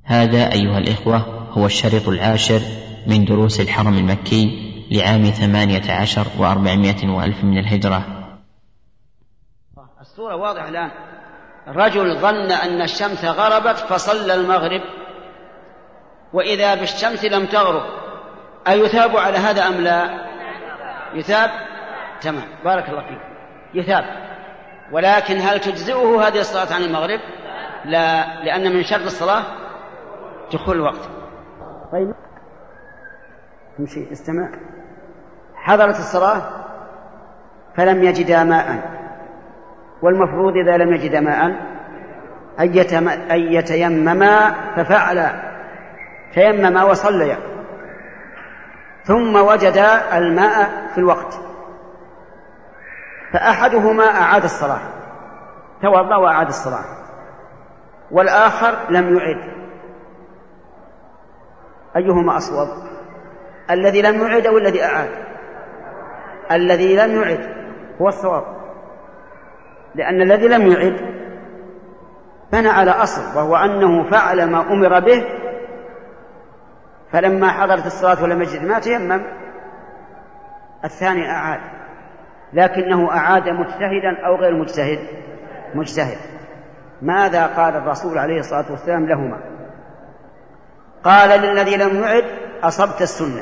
هذا أيها الإخوة هو الشريط 10 من دروس الحرم المكي لعام 18 و400 وألف من الهجرة. الصورة واضحة الآن. رجل ظن أن الشمس غربت فصلى المغرب وإذا بالشمس لم تغرب، أيثاب على هذا أم لا؟ يثاب. تمام، بارك الله فيك، يثاب. ولكن هل تجزئه هذه الصلاة عن المغرب؟ لا، لأن من شرط الصلاة دخول الوقت. طيب امشي استمع. حضرت الصلاة فلم يجدا ماء، والمفروض إذا لم يجدا ماء أن يتيمما، ففعل تيمما وصليا، ثم وجد الماء في الوقت، فأحدهما أعاد الصلاة، توضأ وأعاد الصلاة، والآخر لم يعد. أيهما أصوب؟ الذي لم يعد أو الذي أعاد؟ الذي لم يعد هو الصواب، لأن الذي لم يعد بنى على أصل، وهو أنه فعل ما أمر به، فلما حضرت الصلاة ولم يجد ما تيمم. الثاني أعاد، لكنه أعاد مجتهدا أو غير مجتهد؟ مجتهد. ماذا قال الرسول عليه الصلاة والسلام لهما؟ قال للذي لم يعد أصبت السنة،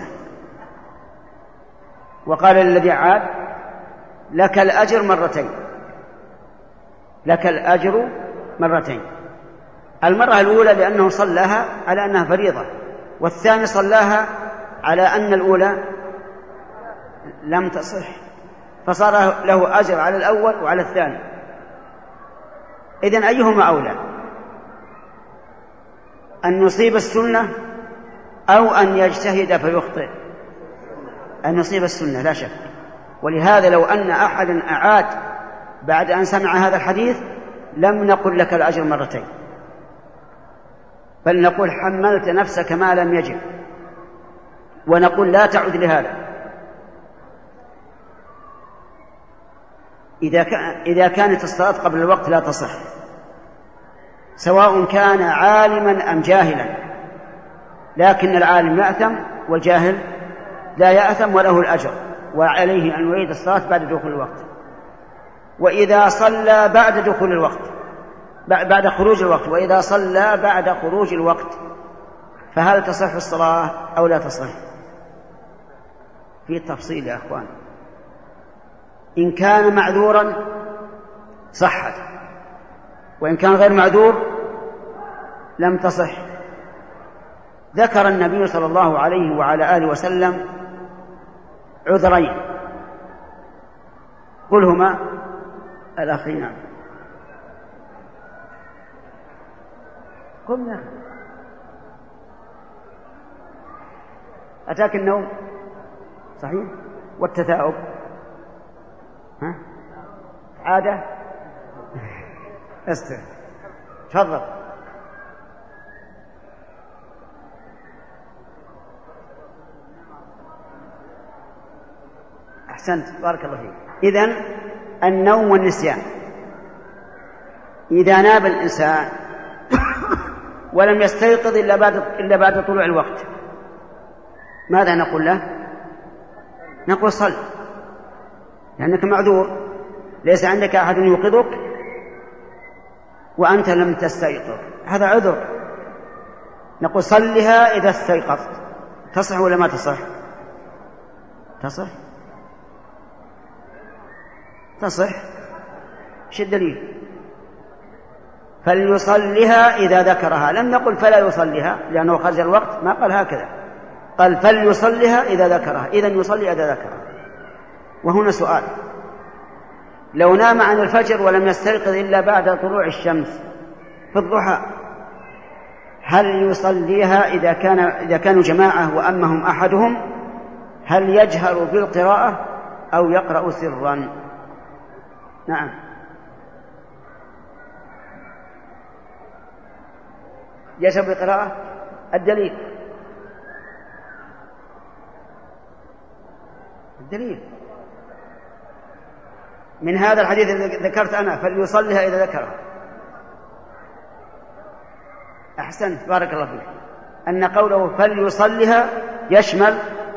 وقال للذي عاد لك الأجر مرتين، لك الأجر مرتين. المرة الأولى لأنه صلاها على أنها فريضة، والثاني صلاها على أن الأولى لم تصح، فصار له أجر على الأول وعلى الثاني. إذن أيهما أولى؟ أن يصيب السنة أو أن يجتهد فيخطئ؟ أن يصيب السنة لا شك. ولهذا لو أن أحدا أعاد بعد أن سمع هذا الحديث لم نقل لك الأجر مرتين، بل نقول حملت نفسك ما لم يجب، ونقول لا تعد لهذا. إذا كانت الصلاة قبل الوقت لا تصح، سواء كان عالما أم جاهلا، لكن العالم يأثم والجاهل لا يأثم وله الأجر، وعليه أن يعيد الصلاة بعد دخول الوقت. وإذا صلى بعد دخول الوقت بعد خروج الوقت، وإذا صلى بعد خروج الوقت، فهل تصح الصلاة أو لا تصح؟ في تفصيل يا أخوان. إن كان معذورا صحت، وإن كان غير معذور لم تصح. ذكر النبي صلى الله عليه وعلى آله وسلم عذرين، قل هما الأخيران. قم يا أخي، أتاك النوم صحيح، والتثاؤب عادة. استر، تفضل. أحسنت، بارك الله فيك. إذن النوم والنسيان، إذا نام الإنسان ولم يستيقظ إلا بعد طلوع الوقت، ماذا نقول له؟ نقول صل، لأنك معذور، ليس عندك أحد يوقظك وأنت لم تستيقظ، هذا عذر. نقول صلها إذا استيقظت. تصح ولا ما تصح؟ تصح، تصح. ايش الدليل؟ فليصلها إذا ذكرها. لم نقل فلا يصلها لأنه خرج الوقت، ما قال هكذا، قال فليصلها إذا ذكرها. إذن يصلي إذا ذكرها. وهنا سؤال: لو نام عن الفجر ولم يستيقظ إلا بعد طلوع الشمس في الضحى، هل يصليها إذا كانوا جماعة وأمهم أحدهم؟ هل يجهر بالقراءة أو يقرأ سرا؟ نعم. يجهر بالقراءة. الدليل من هذا الحديث الذي ذكرت أنا، فليصلها إذا ذكرها. أحسنت بارك الله فيك، أن قوله فليصلها يشمل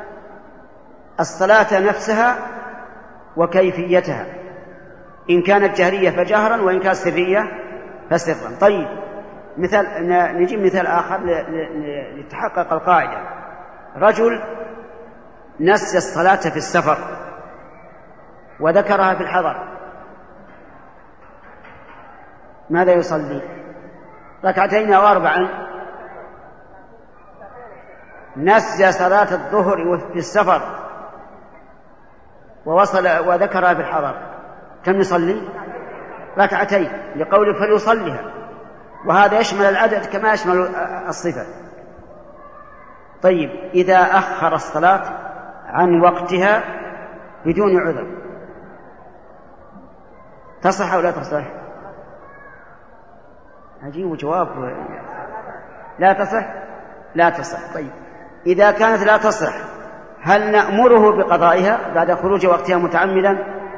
الصلاة نفسها وكيفيتها، إن كانت جهرية فجهرا، وإن كانت سرية فسرا. طيب نجيب مثال آخر لتحقق القاعدة. رجل نسي الصلاة في السفر وذكرها في الحضر، ماذا يصلي؟ ركعتين أو 4؟ نسي صلاة الظهر في السفر وذكرها في الحضر، كم يصلي؟ ركعتين، لقوله فليصليها، وهذا يشمل العدد كما يشمل الصفة. طيب إذا أخر الصلاة عن وقتها بدون عذر تصح أو لا تصح؟ أجيب جواب. لا تصح؟ لا تصح. طيب إذا كانت لا تصح هل نأمره بقضائها بعد خروج وقتها متعمدا؟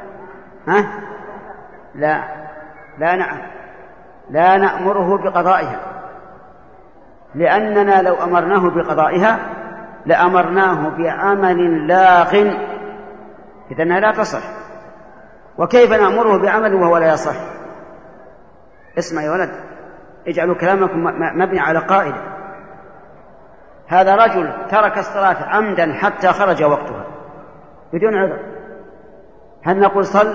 لا نأمره بقضائها، لأننا لو أمرناه بقضائها لأمرناه بعمل لاغ، إذنها لا تصح. وكيف نأمره بعمل وهو لا يصح؟ اسمع يا ولد، اجعلوا كلامكم مبني على قاعدة. هذا رجل ترك الصلاة عمدا حتى خرج وقتها بدون عذر، هل نقول صل؟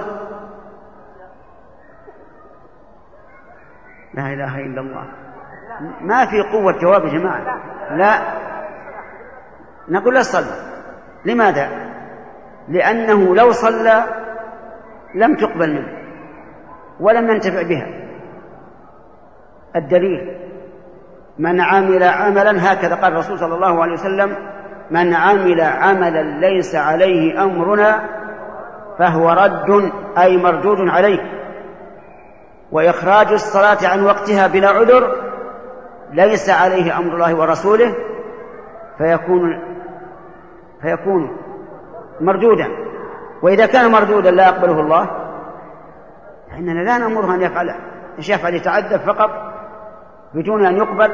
لا إله إلا الله، ما في قوة جواب يا جماعة. لا، نقول لا صلى. لماذا؟ لأنه لو صلى لم تقبل منه ولم ينتفع بها. الدليل من عمل عملا، هكذا قال الرسول صلى الله عليه وسلم: من عمل عملا ليس عليه أمرنا فهو رد، أي مردود عليه. وإخراج الصلاة عن وقتها بلا عذر ليس عليه أمر الله ورسوله فيكون مردودا. وإذا كان مردودا لا يقبله الله فإننا لا نأمره أن يفعله، إيش يفعل؟ يتعذب فقط بدون أن يقبل.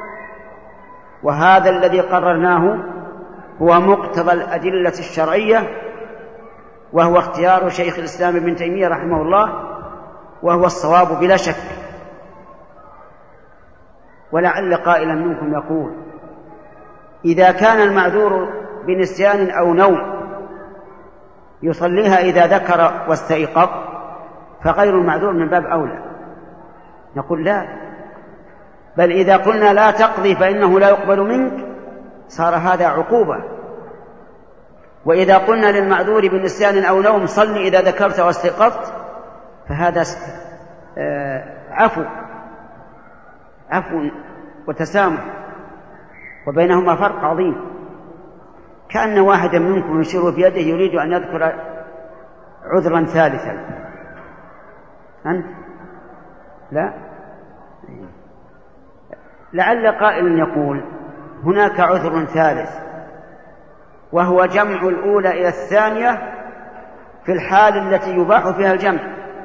وهذا الذي قررناه هو مقتضى الأدلة الشرعية، وهو اختيار شيخ الإسلام ابن تيمية رحمه الله، وهو الصواب بلا شك. ولعل قائلا منكم يقول: إذا كان المعذور بنسيان أو نوم يصليها إذا ذكر واستيقظ، فغير المعذور من باب أولى. نقول لا، بل إذا قلنا لا تقضي فإنه لا يقبل منك صار هذا عقوبة. وإذا قلنا للمعذور بنسيان أو نوم صل إذا ذكرت واستيقظت فهذا عفو وتسامح، وبينهما فرق عظيم. كأن واحدا منكم يشير بيده يريد أن يذكر عذرا ثالثا. أنت؟ لا. لعل قائل يقول: هناك عذر ثالث، وهو جمع الأولى إلى الثانية في الحال التي يباح فيها الجمع.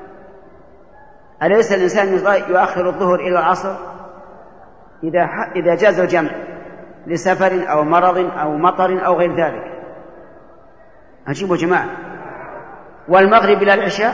أليس الإنسان يؤخر الظهر إلى العصر إذا جاز الجمع لسفر أو مرض أو مطر أو غير ذلك؟ أجيبوا جماعة. والمغرب إلى العشاء،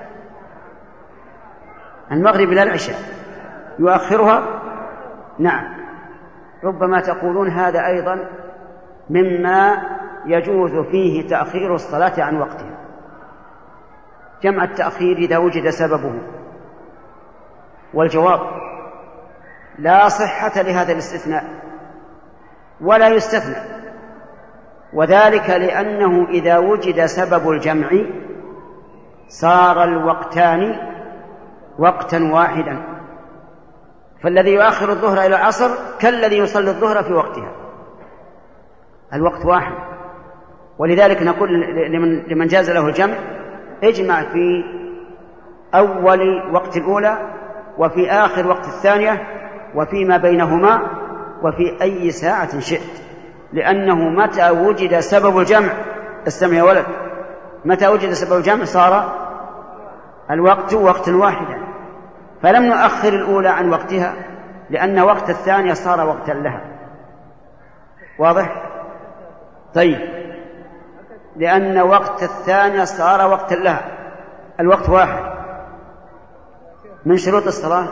المغرب إلى العشاء يؤخرها. نعم، ربما تقولون هذا أيضا مما يجوز فيه تأخير الصلاة عن وقتها، جمع التأخير إذا وجد سببه. والجواب: لا صحة لهذا الاستثناء ولا يستثنى، وذلك لأنه إذا وجد سبب الجمع صار الوقتان وقتا واحدا، فالذي يؤخر الظهر إلى العصر كالذي يصلي الظهر في وقتها، الوقت واحد. ولذلك نقول لمن جاز له الجمع: اجمع في أول وقت الأولى وفي آخر وقت الثانية وفيما بينهما وفي أي ساعة شئت، لأنه متى وجد سبب الجمع، استمع يا ولد، متى وجد سبب الجمع صار الوقت وقتا واحدا، فلم نؤخر الأولى عن وقتها لأن وقت الثانية صار وقتا لها. واضح؟ طيب، لأن وقت الثانية صار وقتا لها، الوقت واحد. من شروط الصلاة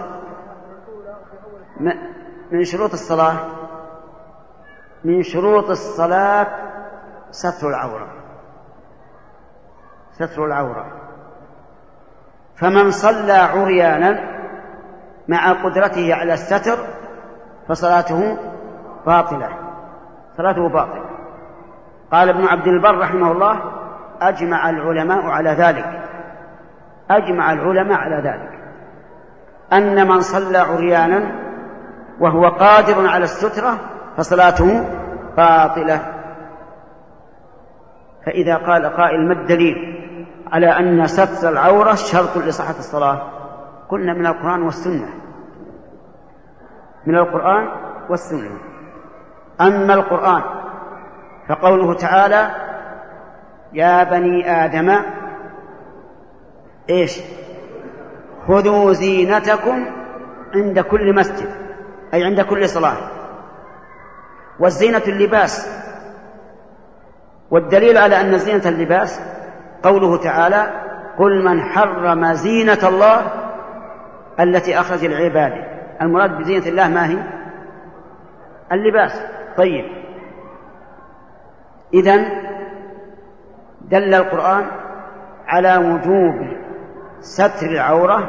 من شروط الصلاة ستر العورة. فمن صلى عريانا مع قدرته على الستر فصلاته باطلة. قال ابن عبد البر رحمه الله: أجمع العلماء على ذلك أن من صلى عريانا وهو قادر على السترة فصلاته باطلة. فإذا قال قائل: ما الدليل على أن ستر العورة شرط لصحة الصلاة؟ قلنا: من القرآن والسنة. أما القرآن فقوله تعالى: يا بني آدم خذوا زينتكم عند كل مسجد، أي عند كل صلاة. والزينة اللباس، والدليل على أن الزينة اللباس قوله تعالى: قل من حرم زينة الله التي أخرج لعباده. المراد بزينة الله ما هي؟ اللباس. طيب، إذن دل القرآن على وجوب ستر العورة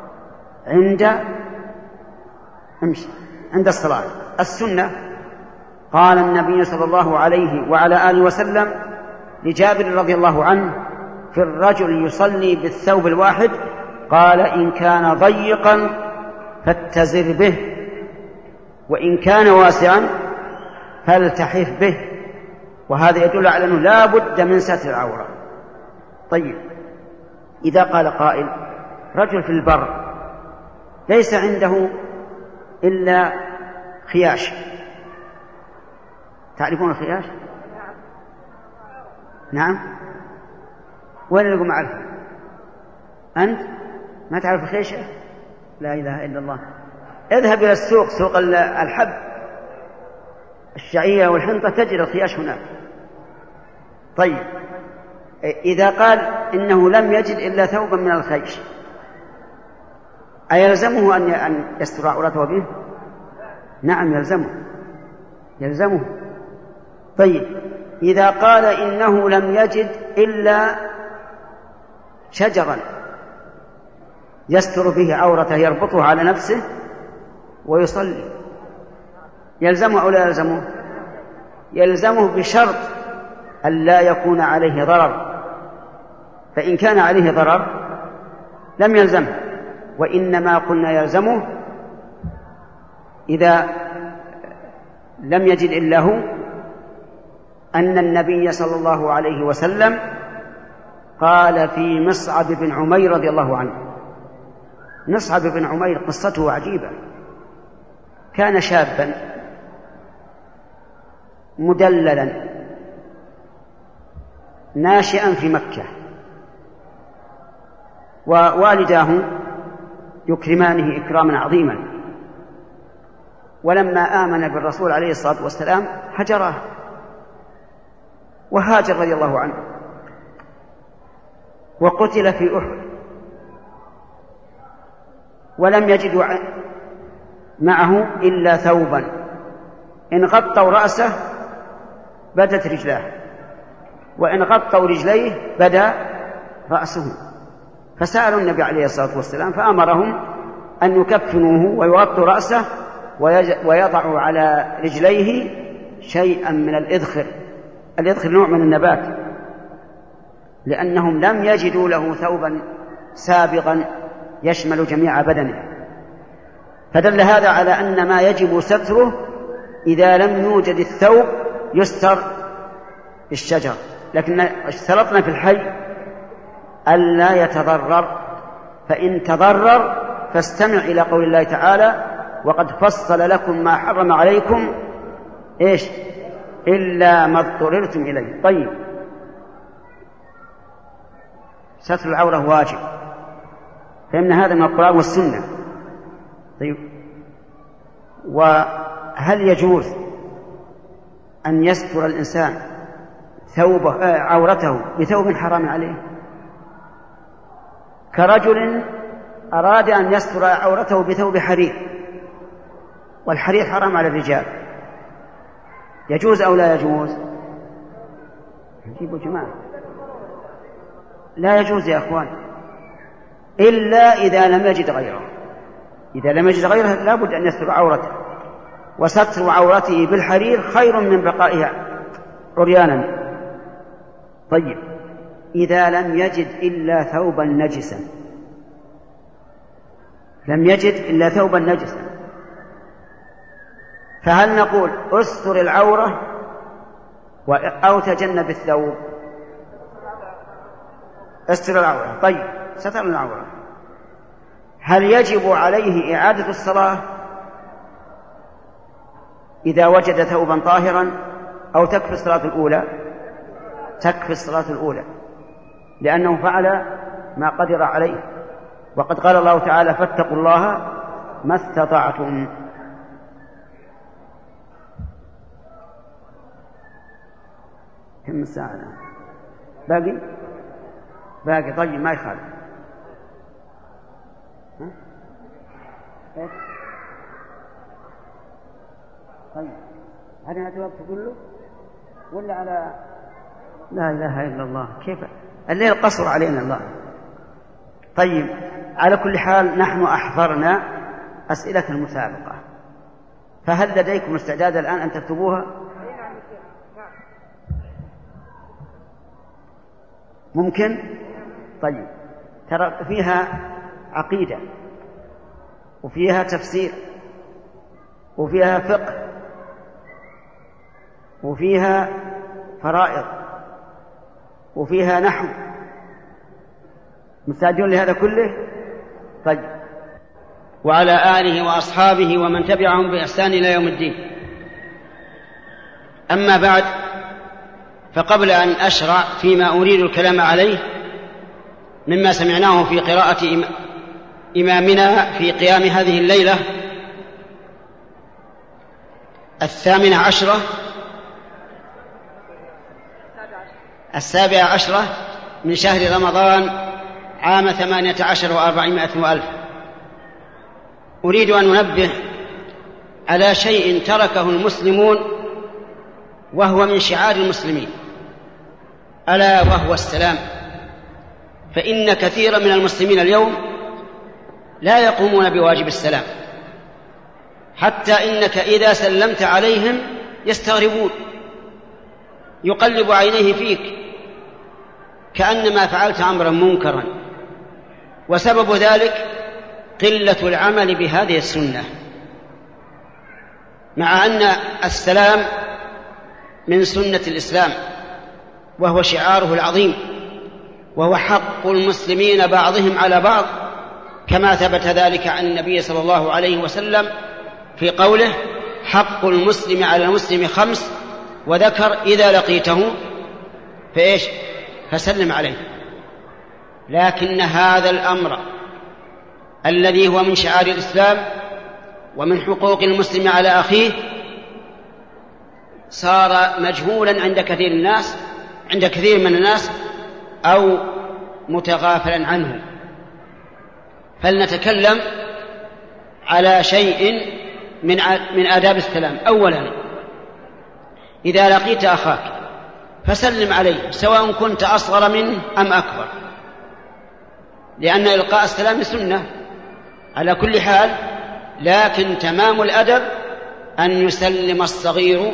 عند الصلاة. السنة: قال النبي صلى الله عليه وعلى آله وسلم لجابر رضي الله عنه في الرجل يصلي بالثوب الواحد، قال: إن كان ضيقا فاتزر به، وإن كان واسعا فالتحف به. وهذا يدل على أنه لا بد من ستر العورة. طيب، إذا قال قائل: رجل في البر ليس عنده إلا خياش، تعرفون الخياش؟ نعم. وين لكم معرفة؟ أنت ما تعرف الخيشة؟ لا إله إلا الله. اذهب إلى السوق، سوق الحب، الشعير والحنطة، تجد الخياش هناك. طيب، إذا قال إنه لم يجد إلا ثوبا من الخيش، أيلزمه أن يستر عورته به؟ نعم، يلزمه. طيب، إذا قال إنه لم يجد إلا شجرا يستر به عورته يربطه على نفسه ويصلي، يلزمه أو لا يلزمه؟ يلزمه بشرط أن لا يكون عليه ضرر، فإن كان عليه ضرر لم يلزمه. وإنما قلنا يلزمه إذا لم يجد إلا هو، أن النبي صلى الله عليه وسلم قال في مصعب بن عمير رضي الله عنه. مصعب بن عمير قصته عجيبة. كان شابا مدللا ناشئا في مكة، ووالداه يكرمانه إكراما عظيما، ولما آمن بالرسول عليه الصلاة والسلام هجره، وهاجر رضي الله عنه وقتل في أحد، ولم يجد معه إلا ثوبا إن غطوا رأسه بدت رجلاه، وإن غطوا رجليه بدا رأسه. فسألوا النبي عليه الصلاة والسلام فأمرهم أن يكفنوه ويغطوا رأسه ويضعوا على رجليه شيئا من الإذخر. الإذخر نوع من النبات، لأنهم لم يجدوا له ثوبا سابقا يشمل جميع بدنه. فدل هذا على أن ما يجب ستره إذا لم يوجد الثوب يستر الشجر، لكن اشترطنا في الحي ألا يتضرر، فإن تضرر فاستمع إلى قول الله تعالى: وقد فصل لكم ما حرم عليكم إلا ما اضطررتم إليه. طيب، ستر العورة واجب، فإن هذا من القرآن والسنة. طيب، وهل يجوز أن يستر الإنسان عورته بثوب حرام عليه؟ كرجل أراد أن يستر عورته بثوب حرير، والحرير حرام على الرجال، يجوز أو لا يجوز؟ جيبوا جماعة. لا يجوز يا أخوان، إلا إذا لم يجد غيره. إذا لم يجد غيره لا بد أن يستر عورته، وستر عورته بالحرير خير من بقائها عريانا. طيب، إذا لم يجد إلا ثوبا نجسا، لم يجد إلا ثوبا نجسا، فهل نقول استر العورة أو تجنب الثوب؟ استر العورة. طيب، ستر العورة، هل يجب عليه إعادة الصلاة إذا وجد ثوبا طاهرا أو تكفي الصلاة الأولى؟ تكفي الصلاة الأولى، لأنه فعل ما قدر عليه، وقد قال الله تعالى: فاتقوا الله ما استطعتم. كم الساعة الآن؟ باقي. طيب، ما يخالف. طيب، هل هذا الوقت كله ولا على؟ لا إله إلا الله، كيف الليل قصر علينا الله. طيب، على كل حال نحن أحضرنا أسئلة المسابقة، فهل لديكم استعداد الآن أن تكتبوها؟ ممكن؟ طيب، ترى فيها عقيدة، وفيها تفسير، وفيها فقه، وفيها فرائض، وفيها نحو. مستعدون لهذا كله؟ طيب. وعلى آله وأصحابه ومن تبعهم بإحسان إلى يوم الدين. أما بعد، فقبل أن أشرع فيما أريد الكلام عليه مما سمعناه في قراءة إمامنا في قيام هذه الليلة 17 من شهر رمضان عام 18 و400 وألف، أريد أن أنبه على شيء تركه المسلمون وهو من شعار المسلمين، ألا وهو السلام. فإن كثيرا من المسلمين اليوم لا يقومون بواجب السلام، حتى إنك إذا سلمت عليهم يستغربون، يقلب عينيه فيك كأنما فعلت أمرا منكرا، وسبب ذلك قلة العمل بهذه السنة، مع أن السلام من سنة الإسلام وهو شعاره العظيم، وهو حق المسلمين بعضهم على بعض، كما ثبت ذلك عن النبي صلى الله عليه وسلم في قوله: حق المسلم على المسلم 5، وذكر: إذا لقيته فإيش؟ فسلم عليه. لكن هذا الأمر الذي هو من شعار الإسلام ومن حقوق المسلم على أخيه صار مجهولا عند كثير من الناس أو متغافلا عنه. فلنتكلم على شيء من آداب السلام. أولا، إذا لقيت أخاك فسلم عليه، سواء كنت أصغر منه أم أكبر، لأن إلقاء السلام سنة على كل حال، لكن تمام الأدب أن يسلم الصغير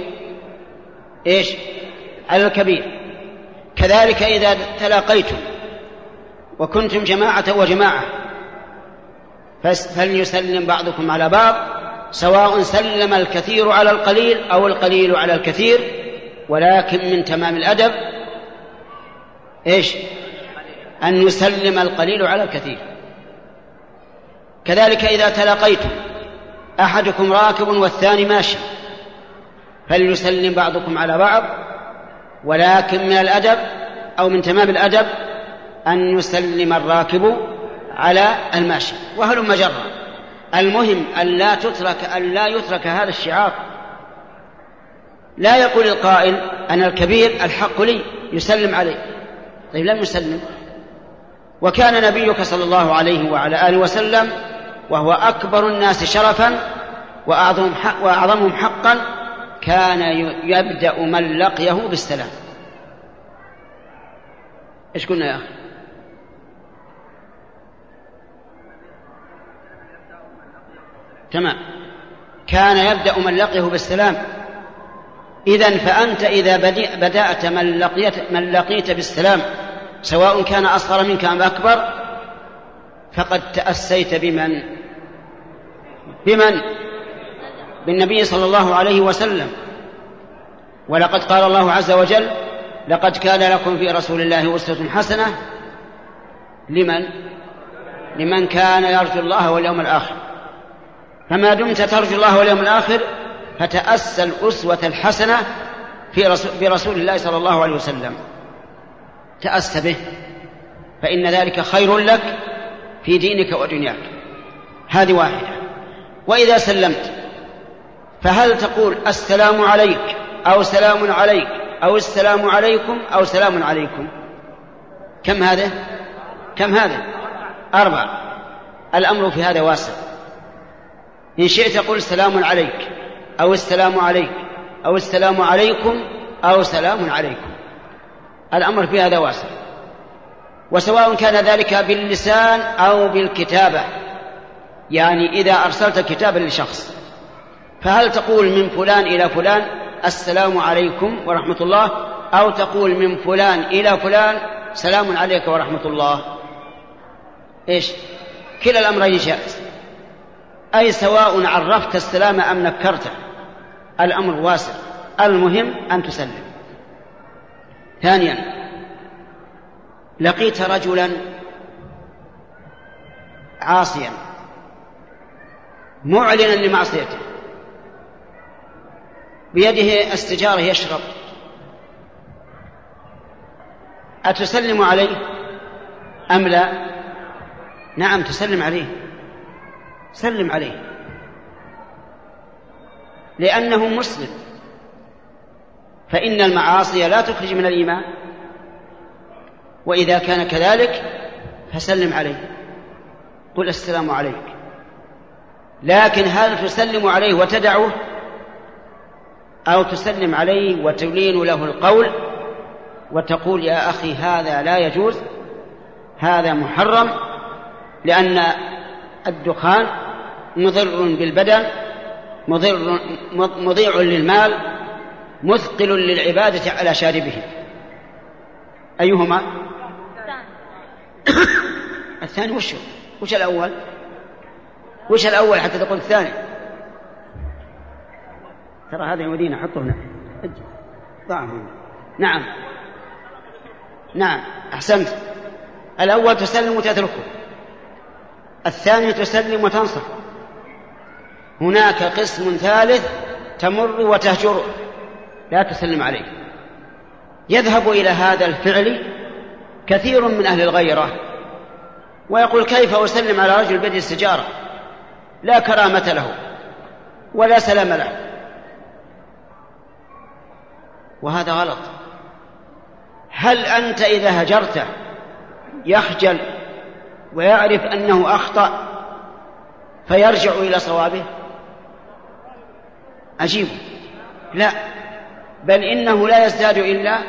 على الكبير. كذلك إذا تلاقيتم وكنتم جماعة وجماعة فليسلم بعضكم على بعض، سواء سلم الكثير على القليل أو القليل على الكثير، ولكن من تمام الأدب أن يسلم القليل على الكثير. كذلك إذا تلاقيتم أحدكم راكب والثاني ماشي فليسلم بعضكم على بعض، ولكن من الأدب أو من تمام الأدب أن يسلم الراكب على الماشي. وهلم جرا، المهم أن لا يترك هذا الشعار. لا يقول القائل أنا الكبير الحق لي يسلم عليه، طيب لم يسلم. وكان نبيك صلى الله عليه وعلى آله وسلم وهو أكبر الناس شرفا وأعظمهم حقا كان يبدأ من لقيه بالسلام. إيش قلنا يا أخي؟ تمام، كان يبدأ من لقيه بالسلام. إذن فأنت إذا بدأت من لقيت بالسلام سواء كان أصغر منك أم أكبر فقد تأسيت بمن؟ بالنبي صلى الله عليه وسلم. ولقد قال الله عز وجل لقد كان لكم في رسول الله أسوة حسنة لمن كان يرجو الله واليوم الآخر. فما دمت ترجو الله واليوم الآخر فتأسى الأسوة الحسنة برسول الله صلى الله عليه وسلم، تأسى به، فإن ذلك خير لك في دينك ودنياك. هذه واحدة. وإذا سلمت فهل تقول السلام عليك أو سلام عليك أو السلام عليكم أو سلام عليكم؟ كم هذا؟ 4. الأمر في هذا واسع. إن شئت قل سلام عليك أو السلام عليك أو السلام عليكم أو سلام عليكم. الأمر في هذا واسع، وسواء كان ذلك باللسان أو بالكتابة. يعني إذا أرسلت كتابا لشخص فهل تقول من فلان إلى فلان السلام عليكم ورحمة الله، أو تقول من فلان إلى فلان سلام عليك ورحمة الله؟ إيش؟ كلا الأمرين جائز، أي سواء عرفت السلام أم نكرته، الأمر واسع، المهم أن تسلم. ثانيا، لقيت رجلا عاصيا معلنا لمعصيته، بيده السجارة يشرب، أتسلم عليه أم لا؟ نعم تسلم عليه، سلم عليه، لأنه مسلم، فإن المعاصي لا تخرج من الإيمان. وإذا كان كذلك فسلم عليه، قل السلام عليك. لكن هل تسلم عليه وتدعه، أو تسلم عليه وتلين له القول وتقول يا أخي هذا لا يجوز، هذا محرم، لأن الدخان مضر بالبدن، مضيع للمال، مثقل للعبادة على شاربه. أيهما؟ الثاني. وش الأول؟ وش الأول حتى تقول الثاني؟ ترى هذا يودينا، حطه هنا، ضعه هنا. نعم أحسنت. الأول تسلم وتتركه، الثاني تسلم وتنصح. هناك قسم ثالث تمر وتهجره، لا تسلم عليه. يذهب إلى هذا الفعل كثير من أهل الغيرة ويقول كيف أسلم على رجل بيده السجارة، لا كرامة له ولا سلام له، وهذا غلط. هل أنت إذا هجرته يخجل ويعرف أنه أخطأ فيرجع إلى صوابه؟ عجيب. لا، بل إنه لا يزداد إلا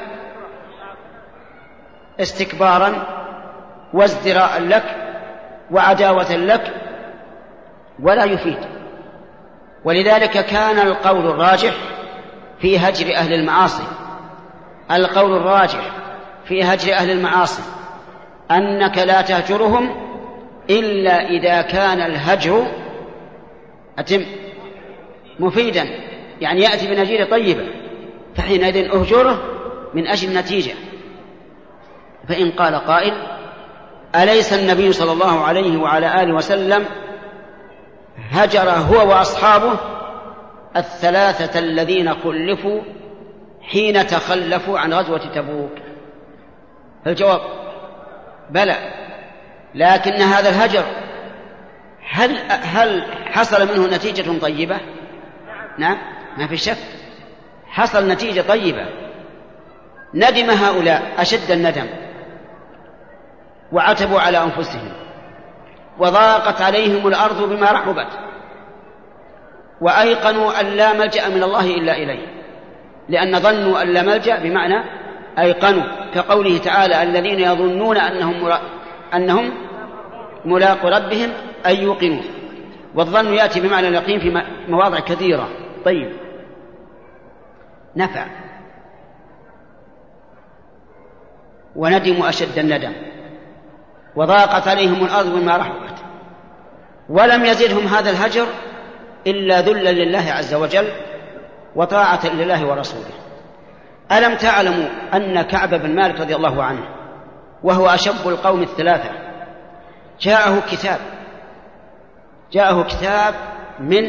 استكبارا وازدراء لك وعداوة لك، ولا يفيد. ولذلك كان القول الراجح في هجر أهل المعاصي، القول الراجح في هجر أهل المعاصي أنك لا تهجرهم إلا إذا كان الهجر مفيدا، يعني يأتي بنتيجة طيبة، فحينئذ أهجره من أجل النتيجة. فإن قال قائل أليس النبي صلى الله عليه وعلى آله وسلم هجر هو وأصحابه 3 الذين خلفوا حين تخلفوا عن غزوة تبوك؟ فالجواب بلى، لكن هذا الهجر هل حصل منه نتيجة طيبة؟ نعم، ما في شك حصل نتيجة طيبة. ندم هؤلاء أشد الندم وعتبوا على أنفسهم وضاقت عليهم الأرض بما رحبت وأيقنوا أن لا ملجأ من الله إلا إليه، لأن ظنوا أن لا ملجأ بمعنى أيقنوا، كقوله تعالى الذين يظنون أنهم ملاقو ربهم أي يوقنوا، والظن يأتي بمعنى اليقين في مواضع كثيرة. طيب، نفع وندموا أشد الندم وضاقت عليهم الأرض بما رحبت، ولم يزدهم هذا الهجر إلا ذلا لله عز وجل وطاعة لله ورسوله. ألم تعلموا أن كعب بن مالك رضي الله عنه وهو أشب القوم الثلاثة جاءه كتاب من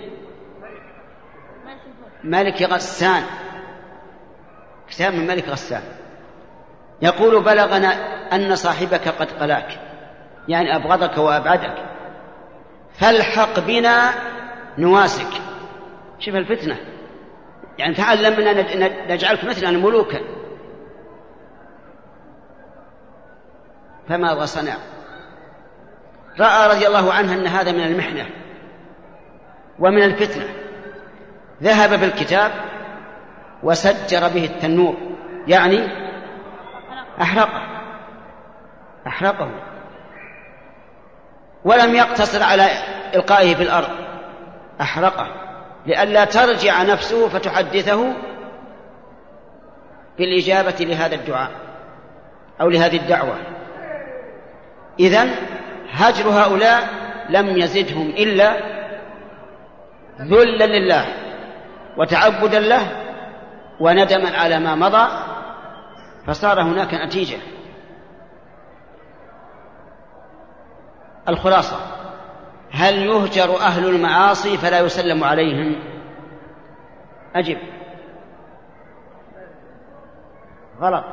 ملك غسان، كتاب من ملك غسان يقول بلغنا أن صاحبك قد قلاك، يعني أبغضك وأبعدك، فالحق بنا نواسك. شوف الفتنة، يعني تعلمنا نجعلك مثلنا ملوكا. فماذا صنع؟ رأى رضي الله عنه أن هذا من المحنة ومن الفتنة، ذهب بالكتاب وسجر به التنور، يعني أحرقه، ولم يقتصر على إلقائه في الأرض، أحرقه لئلا ترجع نفسه فتحدثه بالإجابة لهذا الدعاء أو لهذه الدعوة. إذن هجر هؤلاء لم يزدهم إلا ذلا لله وتعبدا له وندما على ما مضى، فصار هناك نتيجة. الخلاصة: هل يهجر أهل المعاصي فلا يسلم عليهم؟ أجب. غلط،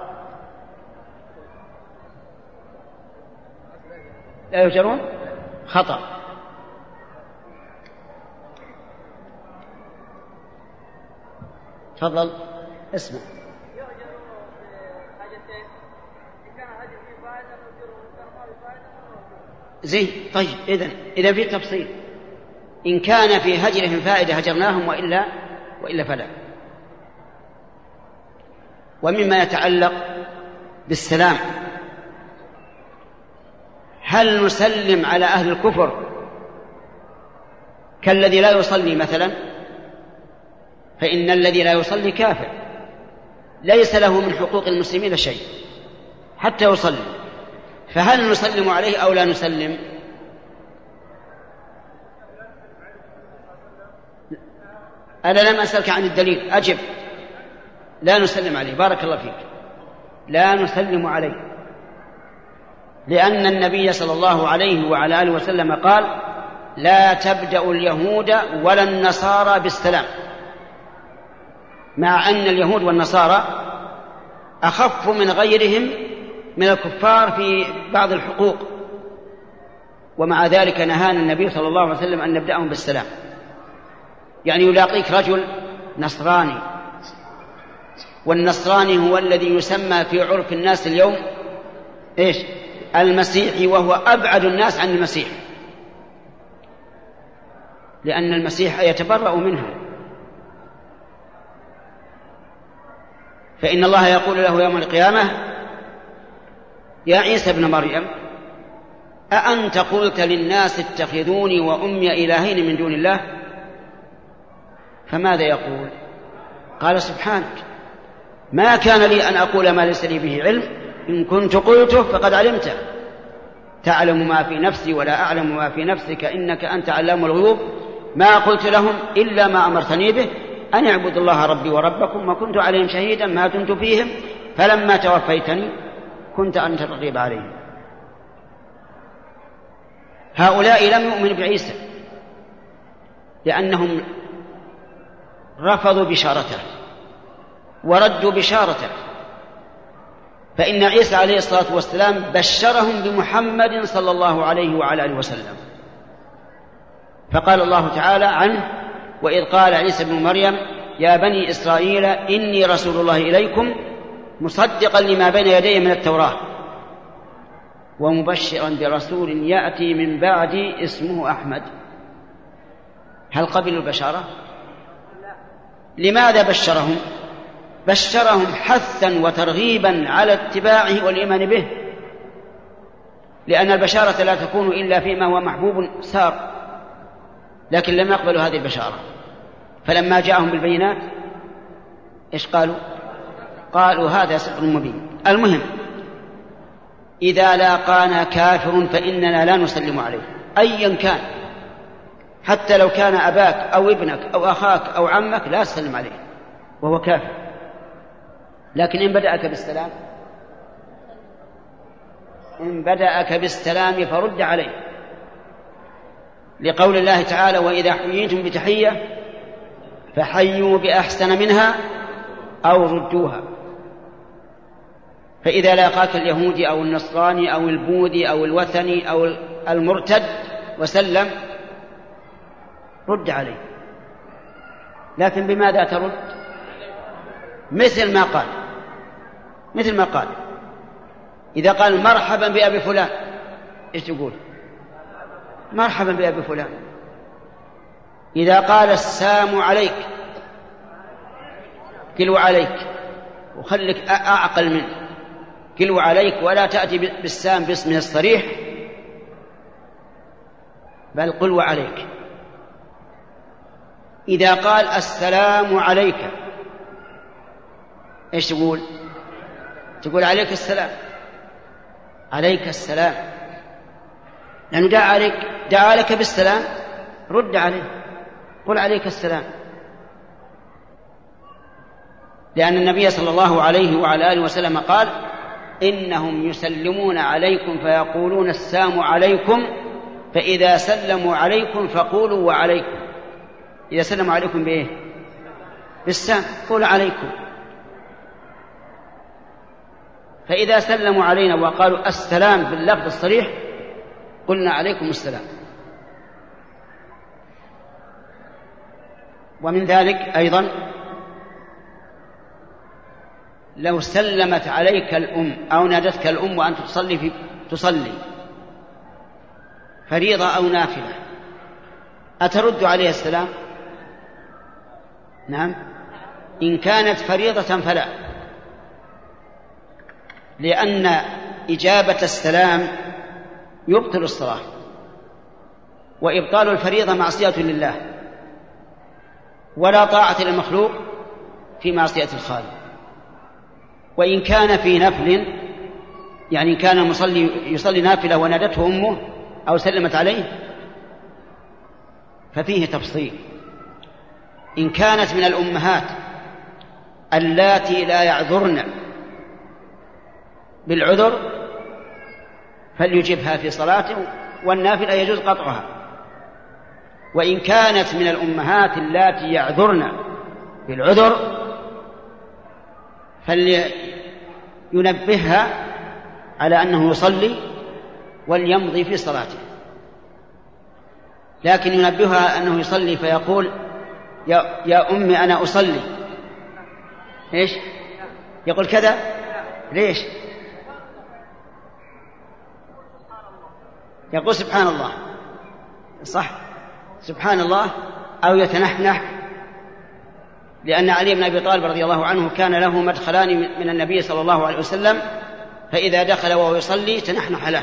لا يهجرون، خطأ. تفضل اسمع. زين، طيب، إذن في تفصيل. إن كان في هجرهم فائدة هجرناهم، وإلا فلا. ومما يتعلق بالسلام: هل نسلم على أهل الكفر كالذي لا يصلي مثلا؟ فإن الذي لا يصلي كافر، ليس له من حقوق المسلمين شيء حتى يصلي، فهل نسلم عليه أو لا نسلم؟ أنا لم أسألك عن الدليل، أجب. لا نسلم عليه، بارك الله فيك، لا نسلم عليه، لأن النبي صلى الله عليه وعلى آله وسلم قال: لا تبدأ اليهود ولا النصارى بالسلام، مع أن اليهود والنصارى أخف من غيرهم من الكفار في بعض الحقوق، ومع ذلك نهانا النبي صلى الله عليه وسلم أن نبدأهم بالسلام. يعني يلاقيك رجل نصراني، والنصراني هو الذي يسمى في عرف الناس اليوم إيش؟ المسيحي، وهو أبعد الناس عن المسيح، لأن المسيح يتبرأ منه. فإن الله يقول له يوم القيامة: يا عيسى ابن مريم، أأنت قلت للناس اتخذوني وأمي إلهين من دون الله؟ فماذا يقول؟ قال: سبحانك، ما كان لي أن أقول ما ليس لي به علم، إن كنت قلته فقد علمته، تعلم ما في نفسي ولا أعلم ما في نفسك، إنك أنت علام الغيوب، ما قلت لهم إلا ما أمرتني به، أن اعبدوا الله ربي وربكم، وكنت عليهم شهيدا ما دمت فيهم، فلما توفيتني كنت أنت الرقيب عليهم. هؤلاء لم يؤمنوا بعيسى لأنهم رفضوا بشارته وردوا بشارته، فإن عيسى عليه الصلاة والسلام بشرهم بمحمد صلى الله عليه وعلى آله وسلم، فقال الله تعالى عنه: وإذ قال عيسى ابن مريم يا بني إسرائيل إني رسول الله إليكم مصدقا لما بين يدي من التوراة ومبشرا برسول يأتي من بعدي اسمه أحمد. هل قبلوا البشارة؟ لماذا بشرهم؟ بشرهم حثا وترغيبا على اتباعه والإيمان به، لأن البشارة لا تكون إلا فيما هو محبوب سار، لكن لم يقبلوا هذه البشارة. فلما جاءهم بالبينات إيش قالوا؟ قالوا هذا سحر مبين. المهم، إذا لاقانا كافر فإننا لا نسلم عليه أيا كان، حتى لو كان أباك أو ابنك أو أخاك أو عمك لا تسلم عليه وهو كافر. لكن إن بدأك بالسلام فرد عليه، لقول الله تعالى: وإذا حييتم بتحية فحيوا بأحسن منها أو ردوها. فإذا لاقاك اليهودي أو النصراني أو البوذي أو الوثني أو المرتد وسلم رد عليه، لكن بماذا ترد؟ مثل ما قال إذا قال مرحبا بأبي فلان إيش تقول؟ مرحبا بأبي فلان. إذا قال السلام عليك قلوا عليك، وخلك أعقل منه، قلوا عليك ولا تأتي بالسام باسمه الصريح، بل قلوا عليك. إذا قال السلام عليك إيش تقول؟ تقول عليك السلام، عليك السلام، لأنه دعا لك بالسلام، رد عليه، قل عليك السلام. لأن النبي صلى الله عليه وعلى آله وسلم قال: إنهم يسلمون عليكم فيقولون السلام عليكم، فإذا سلموا عليكم فقولوا وعليكم. إذا سلموا عليكم بإيه؟ بالسلام، قول عليكم. فإذا سلموا علينا وقالوا السلام باللفظ الصريح قلنا عليكم السلام. ومن ذلك أيضا لو سلمت عليك الأم أو نادتك الأم وأنت تصلي فريضة أو نافلة، أترد عليها السلام؟ نعم، إن كانت فريضة فلا، لأن إجابة السلام يبطل الصلاة، وإبطال الفريضة معصية لله، ولا طاعة للمخلوق في معصية الخالق. وإن كان في نفل، يعني كان المصلي يصلي نافلة ونادته أمه أو سلمت عليه، ففيه تفصيل. إن كانت من الأمهات اللاتي لا يعذرن بالعذر فليجبها في صلاته، والنافلة يجوز قطعها. وإن كانت من الأمهات اللاتي يعذرن بالعذر فلينبهها على أنه يصلي وليمضي في صلاته. لكن ينبهها أنه يصلي فيقول يا أمي أنا أصلي، إيش يقول كذا؟ ليش؟ يقول سبحان الله، صح، سبحان الله، أو يتنحنح، لأن علي بن أبي طالب رضي الله عنه كان له مدخلان من النبي صلى الله عليه وسلم، فإذا دخل وهو يصلي تنحنح له،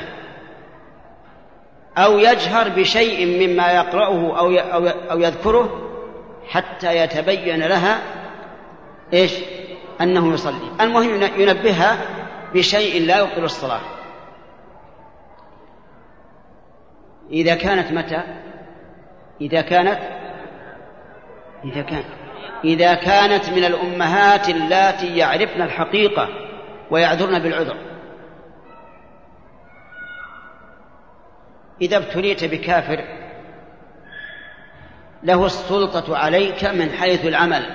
أو يجهر بشيء مما يقرأه أو يذكره حتى يتبين لها إيش أنه يصلي. المهم ينبهها بشيء لا يبطل الصلاة. إذا كانت متى؟ إذا كانت من الأمهات اللاتي يعرفن الحقيقة ويعذرن بالعذر. إذا ابتليت بكافر له السلطة عليك من حيث العمل،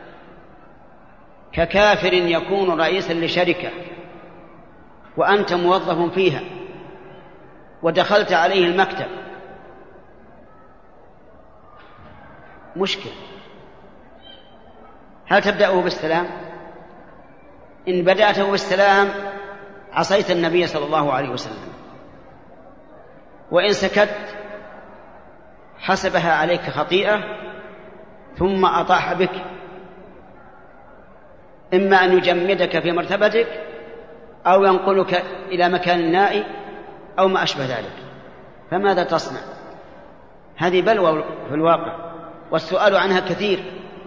ككافر يكون رئيسا لشركة وأنت موظف فيها ودخلت عليه المكتب مشكل. هل تبدأه بالسلام؟ إن بدأته بالسلام عصيت النبي صلى الله عليه وسلم، وإن سكت حسبها عليك خطيئة ثم أطاح بك، إما أن يجمدك في مرتبتك أو ينقلك إلى مكان نائي أو ما أشبه ذلك، فماذا تصنع؟ هذه بلوى في الواقع، والسؤال عنها كثير.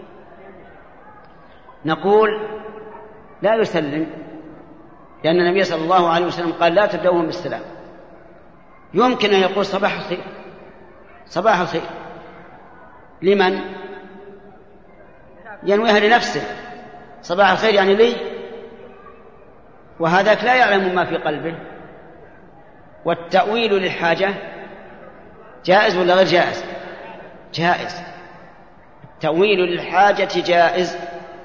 نقول لا يسلم، لأن النبي صلى الله عليه وسلم قال لا تبدأوهم بالسلام. يمكن أن يقول صباح الخير، صباح الخير لمن؟ ينويها لنفسه، صباح الخير يعني لي، وهذاك لا يعلم ما في قلبه. والتأويل للحاجة جائز ولا غير جائز؟ جائز. التأويل للحاجة جائز،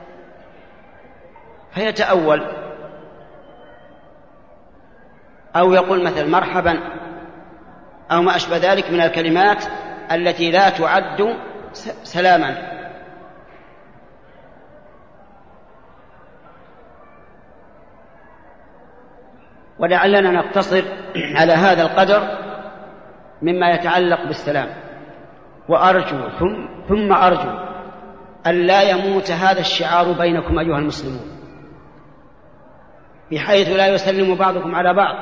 فيتأول أو يقول مثل مرحبا أو ما أشبه ذلك من الكلمات التي لا تعد سلاما. ولعلنا نقتصر على هذا القدر مما يتعلق بالسلام، وأرجو ثم أرجو أن لا يموت هذا الشعار بينكم أيها المسلمون، بحيث لا يسلم بعضكم على بعض.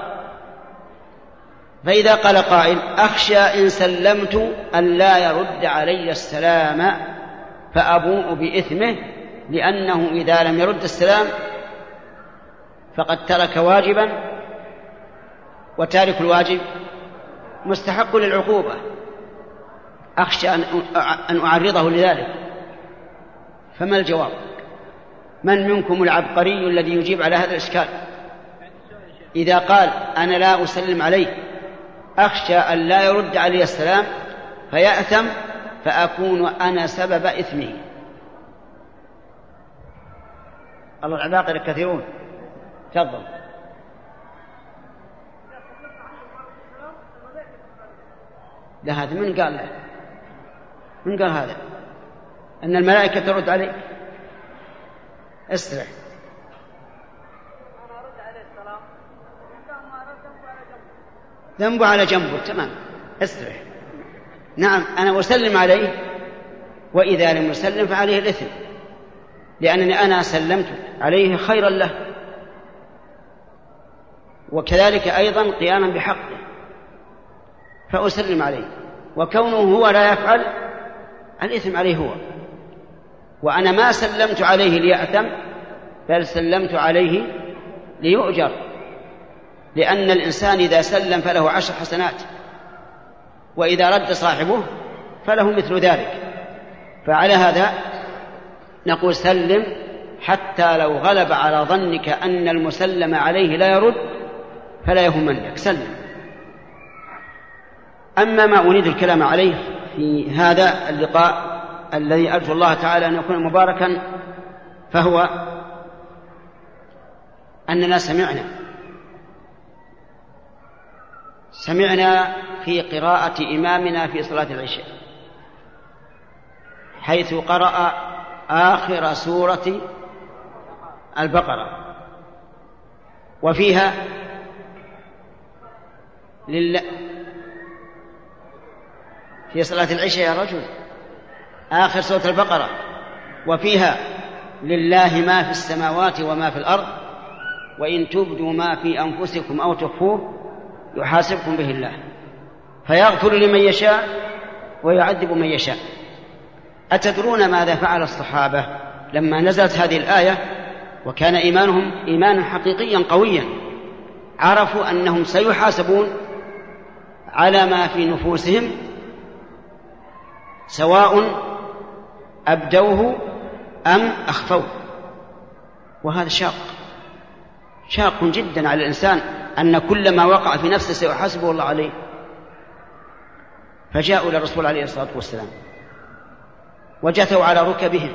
فإذا قال قائل أخشى إن سلمت أن لا يرد علي السلام فأبوء بإثمه، لأنه إذا لم يرد السلام فقد ترك واجبا، وتارك الواجب مستحق للعقوبة، أخشى أن أعرضه لذلك. فما الجواب؟ من منكم العبقري الذي يجيب على هذا الإشكال؟ إذا قال أنا لا أسلم عليه أخشى أن لا يرد علي السلام فيأثم فأكون أنا سبب إثمه. الله العباقرة كثيرون. تفضل. لا، هذا من قال له؟ من قال هذا؟ أن الملائكة ترد عليه؟ استرح. ذنبه على جنبه، تمام، استرح. نعم، أنا أسلم عليه، وإذا لم يسلم فعليه الإثم، لأنني أنا سلمت عليه خيرا له، وكذلك أيضا قياما بحقه، فأسلم عليه، وكونه هو لا يفعل الإثم عليه هو، وأنا ما سلمت عليه ليأثم، بل سلمت عليه ليؤجر، لأن الإنسان إذا سلم فله 10 حسنات، وإذا رد صاحبه فله مثل ذلك. فعلى هذا نقول سلم، حتى لو غلب على ظنك أن المسلم عليه لا يرد فلا يهمنك، سلم. أما ما أريد الكلام عليه في هذا اللقاء الذي أرجو الله تعالى أن يكون مباركا، فهو أننا سمعنا في قراءة إمامنا في صلاة العشاء حيث قرأ آخر سورة البقرة، وفيها في صلاة العشاء يا رجل آخر سورة البقرة، وفيها لله ما في السماوات وما في الأرض وإن تبدوا ما في أنفسكم أو تخفوه يحاسبكم به الله فيغفر لمن يشاء ويعذب من يشاء. أتدرون ماذا فعل الصحابة لما نزلت هذه الآية وكان إيمانهم إيمانا حقيقيا قويا؟ عرفوا أنهم سيحاسبون على ما في نفوسهم سواء أبدوه أم أخفوه، وهذا شاق جدا على الإنسان أن كل ما وقع في نفسه سيحاسبه الله عليه. فجاءوا للرسول عليه الصلاة والسلام وجثوا على ركبهم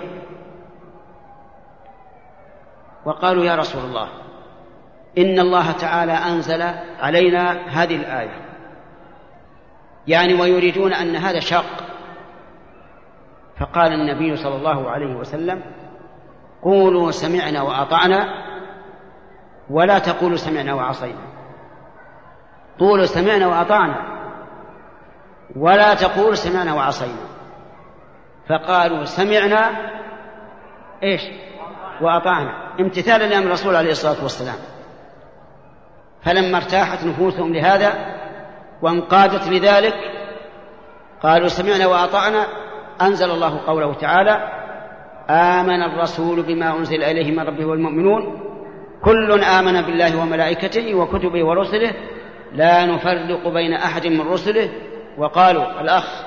وقالوا يا رسول الله إن الله تعالى أنزل علينا هذه الآية، يعني ويريدون أن هذا شاق، فقال النبي صلى الله عليه وسلم: قولوا سمعنا وأطعنا ولا تقولوا سمعنا وعصينا. قولوا سمعنا وأطعنا ولا تقولوا سمعنا وعصينا. فقالوا سمعنا إيش؟ وأطعنا، امتثالا لأمر الرسول عليه الصلاة والسلام. فلما ارتاحت نفوسهم لهذا وانقادت لذلك قالوا سمعنا وأطعنا، أنزل الله قوله تعالى: آمن الرسول بما أنزل إليه من ربه والمؤمنون كل آمن بالله وملائكته وكتبه ورسله لا نفرق بين أحد من رسله. وقالوا الأخ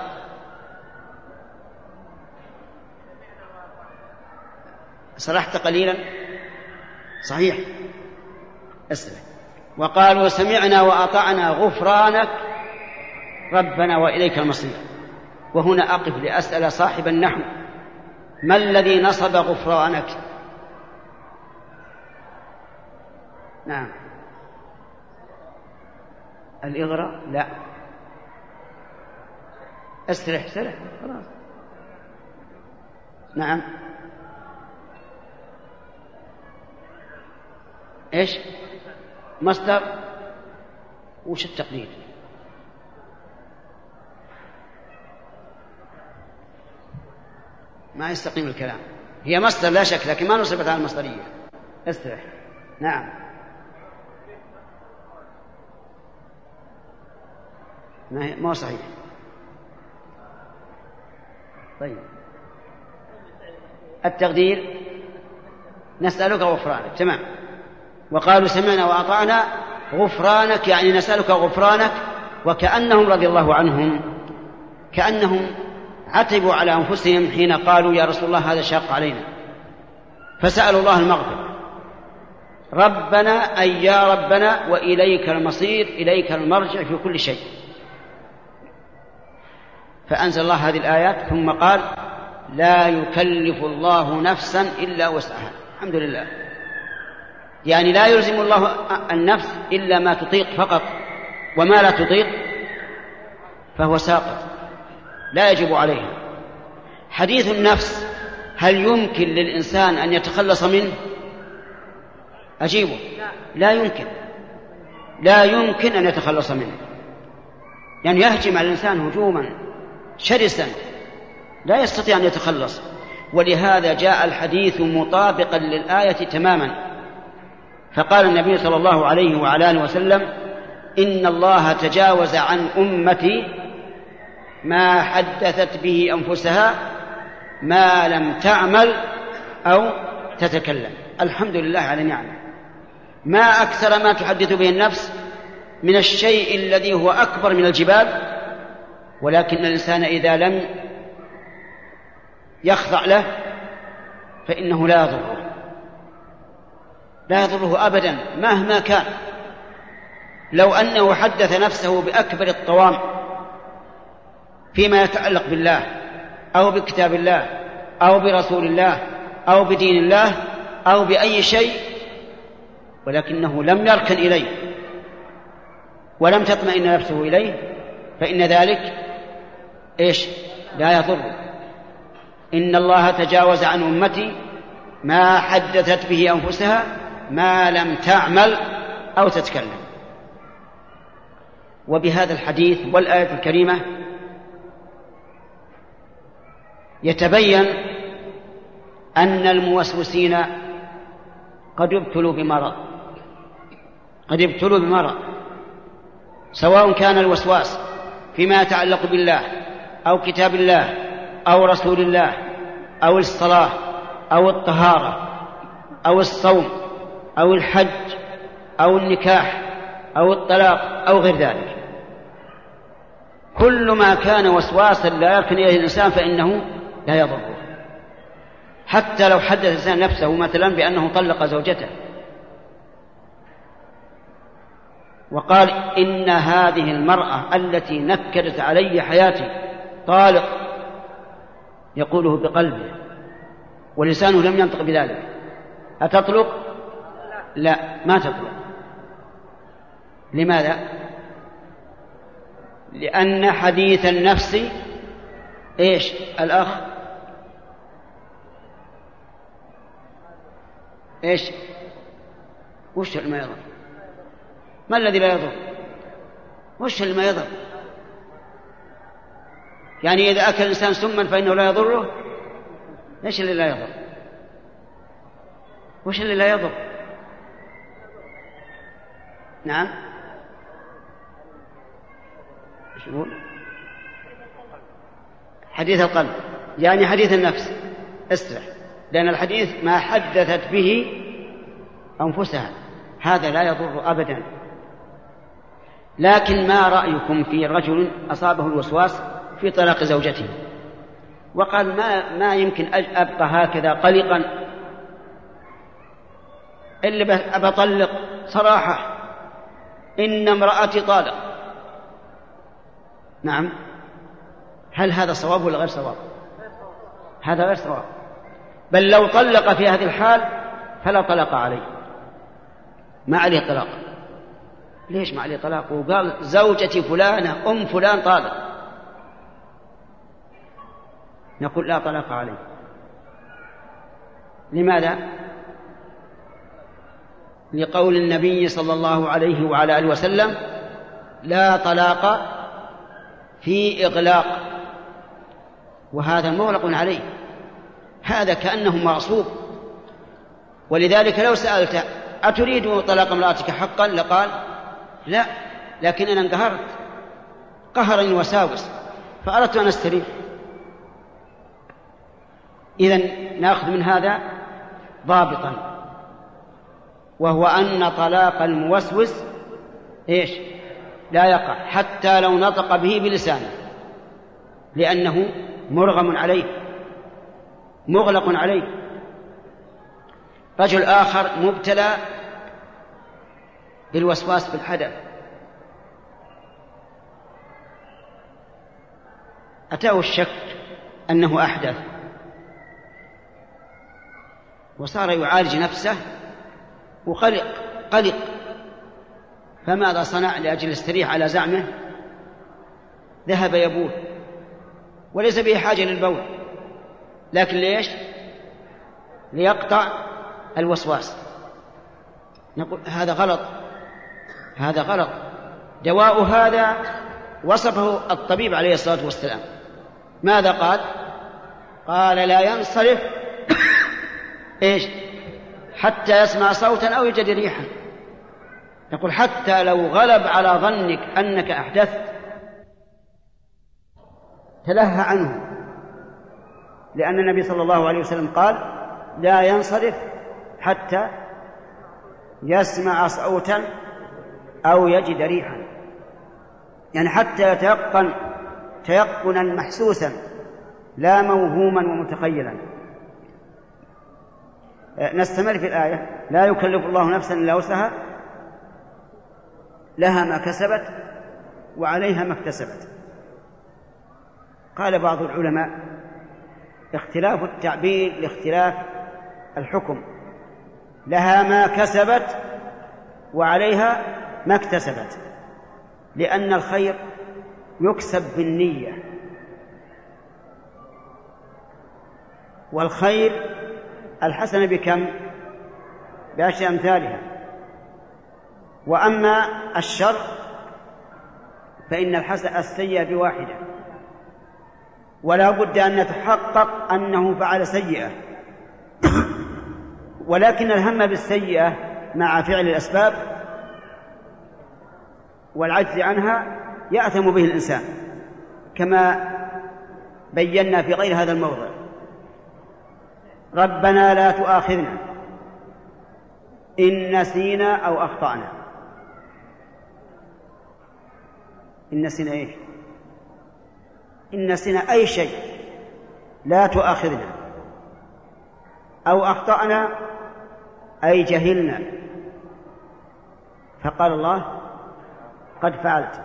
سرحت قليلا صحيح اسمع. وقالوا سمعنا وأطعنا غفرانك ربنا وإليك المصير. وهنا أقف لأسأل صاحب النحو: ما الذي نصب غفرانك؟ نعم الإغراء؟ لا، استرح خلاص. نعم ايش مصدر؟ وش التقدير؟ ما يستقيم الكلام. هي مصدر لا شك، لكن ما نصبت على المصدرية. استرح. نعم ما هو صحيح. طيب التقدير نسألك غفرانك. تمام. وقالوا سمعنا وأطعنا غفرانك، يعني نسألك غفرانك. وكأنهم رضي الله عنهم كأنهم عتبوا على أنفسهم حين قالوا يا رسول الله هذا شاق علينا، فسألوا الله المغفرة. ربنا أي يا ربنا وإليك المصير، إليك المرجع في كل شيء. فأنزل الله هذه الآيات ثم قال لا يكلف الله نفسا إلا وسعها. الحمد لله. يعني لا يلزم الله النفس إلا ما تطيق فقط، وما لا تطيق فهو ساقط لا يجب عليها. حديث النفس هل يمكن للإنسان أن يتخلص منه؟ أجيبه لا يمكن، لا يمكن أن يتخلص منه. يعني يهجم على الإنسان هجوما شرسا لا يستطيع أن يتخلص. ولهذا جاء الحديث مطابقا للآية تماما. فقال النبي صلى الله عليه وعلى آله وسلم إن الله تجاوز عن أمتي ما حدثت به أنفسها ما لم تعمل أو تتكلم. الحمد لله على نعمه. ما أكثر ما تحدث به النفس من الشيء الذي هو أكبر من الجبال، ولكن الإنسان إذا لم يخضع له فإنه لا يضره أبدا مهما كان. لو أنه حدث نفسه بأكبر الطوام فيما يتعلق بالله أو بكتاب الله أو برسول الله أو بدين الله أو بأي شيء، ولكنه لم يركن إليه ولم تطمئن نفسه إليه، فإن ذلك إيش؟ لا يضر. إن الله تجاوز عن أمتي ما حدثت به أنفسها ما لم تعمل أو تتكلم. وبهذا الحديث والآية الكريمة يتبين أن الموسوسين قد ابتلوا بمرض، سواء كان الوسواس فيما يتعلق بالله أو كتاب الله أو رسول الله أو الصلاة أو الطهارة أو الصوم أو الحج أو النكاح أو الطلاق أو غير ذلك. كل ما كان وسواسا لا يركن إليه الإنسان فإنه لا يضره. حتى لو حدث الإنسان نفسه مثلا بأنه طلق زوجته وقال إن هذه المرأة التي نكدت علي حياتي طالق، يقوله بقلبه ولسانه لم ينطق بذلك، أتطلق؟ لا، ما تطلق. لماذا؟ لأن حديث النفس إيش الأخ؟ إيش؟ وش اللي ما يضر؟ ما الذي لا يضر؟ وش اللي ما يضر؟ يعني إذا أكل الإنسان سما فإنه لا يضره؟ إيش اللي لا يضر؟ وش اللي لا يضر؟ نعم. إيش يقول؟ حديث القلب يعني حديث النفس. اسرح، لأن الحديث ما حدثت به أنفسها، هذا لا يضر أبدا. لكن ما رأيكم في رجل أصابه الوسواس في طلاق زوجته وقال ما يمكن أبقى هكذا قلقا إلا بطلق صراحة، إن امرأتي طالق. نعم، هل هذا صواب ولا غير صواب؟ هذا غير صواب، بل لو طلق في هذه الحال فلا طلق عليه، ما عليه طلاق. ليش ما عليه طلاق؟ وقال زوجتي فلانة أم فلان طالق، نقول لا طلاق عليه. لماذا؟ لقول النبي صلى الله عليه وعلى آله وسلم لا طلاق في إغلاق، وهذا مغلق عليه، هذا كأنه معصوب. ولذلك لو سألت أتريد طلاق امرأتك حقا لقال لا، لكن أنا انقهرت قهرا وساوس فأردت أن أستريح. إذن نأخذ من هذا ضابطا، وهو أن طلاق الموسوس إيش؟ لا يقع حتى لو نطق به بلسانه، لأنه مرغم عليه مغلق عليه. رجل آخر مبتلى بالوسواس في الحدث، أتاه الشك أنه أحدث وصار يعالج نفسه وقلق، فماذا صنع لأجل يستريح على زعمه؟ ذهب يبول وليس به حاجة للبول، لكن ليش؟ ليقطع الوسواس. نقول هذا غلط، هذا غلط. دواء هذا وصفه الطبيب عليه الصلاة والسلام، ماذا قال؟ قال لا ينصرف إيش؟ حتى يسمع صوتا أو يجد ريحا. نقول حتى لو غلب على ظنك أنك أحدثت تلهى عنه، لأن النبي صلى الله عليه وسلم قال لا ينصرف حتى يسمع صوتا أو يجد ريحا، يعني حتى يتيقن تيقنا محسوسا لا موهوما ومتخيلا. نستمر في الآية لا يكلف الله نفسا إلا وسعها لها ما كسبت وعليها ما اكتسبت. قال بعض العلماء اختلاف التعبير لاختلاف الحكم، لها ما كسبت وعليها ما اكتسبت، لأن الخير يكسب بالنية، والخير الحسنة بكم؟ بعشر أمثالها. وأما الشر فإن السيئة بواحدة، ولا بد أن نتحقق أنه فعل سيئة، ولكن الهم بالسيئة مع فعل الأسباب والعجز عنها يأثم به الإنسان، كما بينا في غير هذا الموضع. ربنا لا تؤاخذنا إن نسينا أو أخطأنا. إن نسينا إيش؟ إن نسينا أي شيء لا تؤاخذنا، أو أخطأنا أي جهلنا، فقال الله قد فعلت.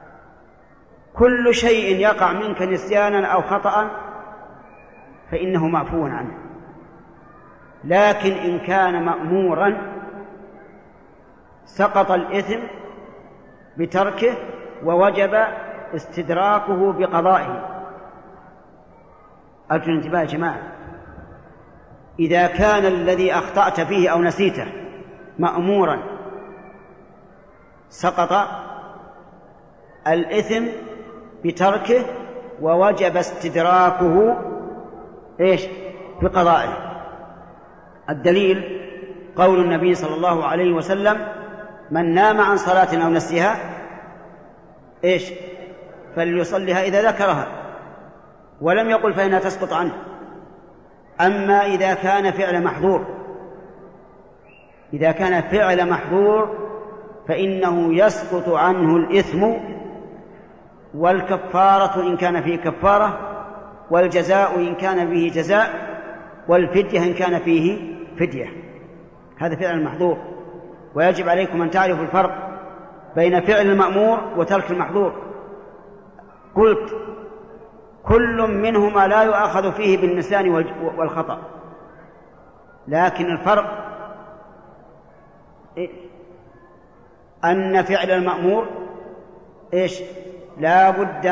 كل شيء يقع منك نسيانا أو خطأ فإنه معفو عنه، لكن إن كان مأمورا سقط الإثم بتركه ووجب استدراكه بقضائه. أرجو الانتباه يا جماعة، إذا كان الذي أخطأت فيه أو نسيته مأمورا سقط الإثم بتركه ووجب استدراكه بقضائه. الدليل قول النبي صلى الله عليه وسلم: من نام عن صلاة أو نسيها فليصلها إذا ذكرها، ولم يقل فإنها تسقط عنه. أما إذا كان فعل محظور فإنه يسقط عنه الإثم والكفارة إن كان فيه كفارة، والجزاء إن كان فيه جزاء، والفدية إن كان فيه فدية. هذا فعل المحظور، ويجب عليكم أن تعرفوا الفرق بين فعل المأمور وترك المحظور. قلت كل منهما لا يؤاخذ فيه بالنسيان والخطأ، لكن الفرق أن فعل المأمور لا بد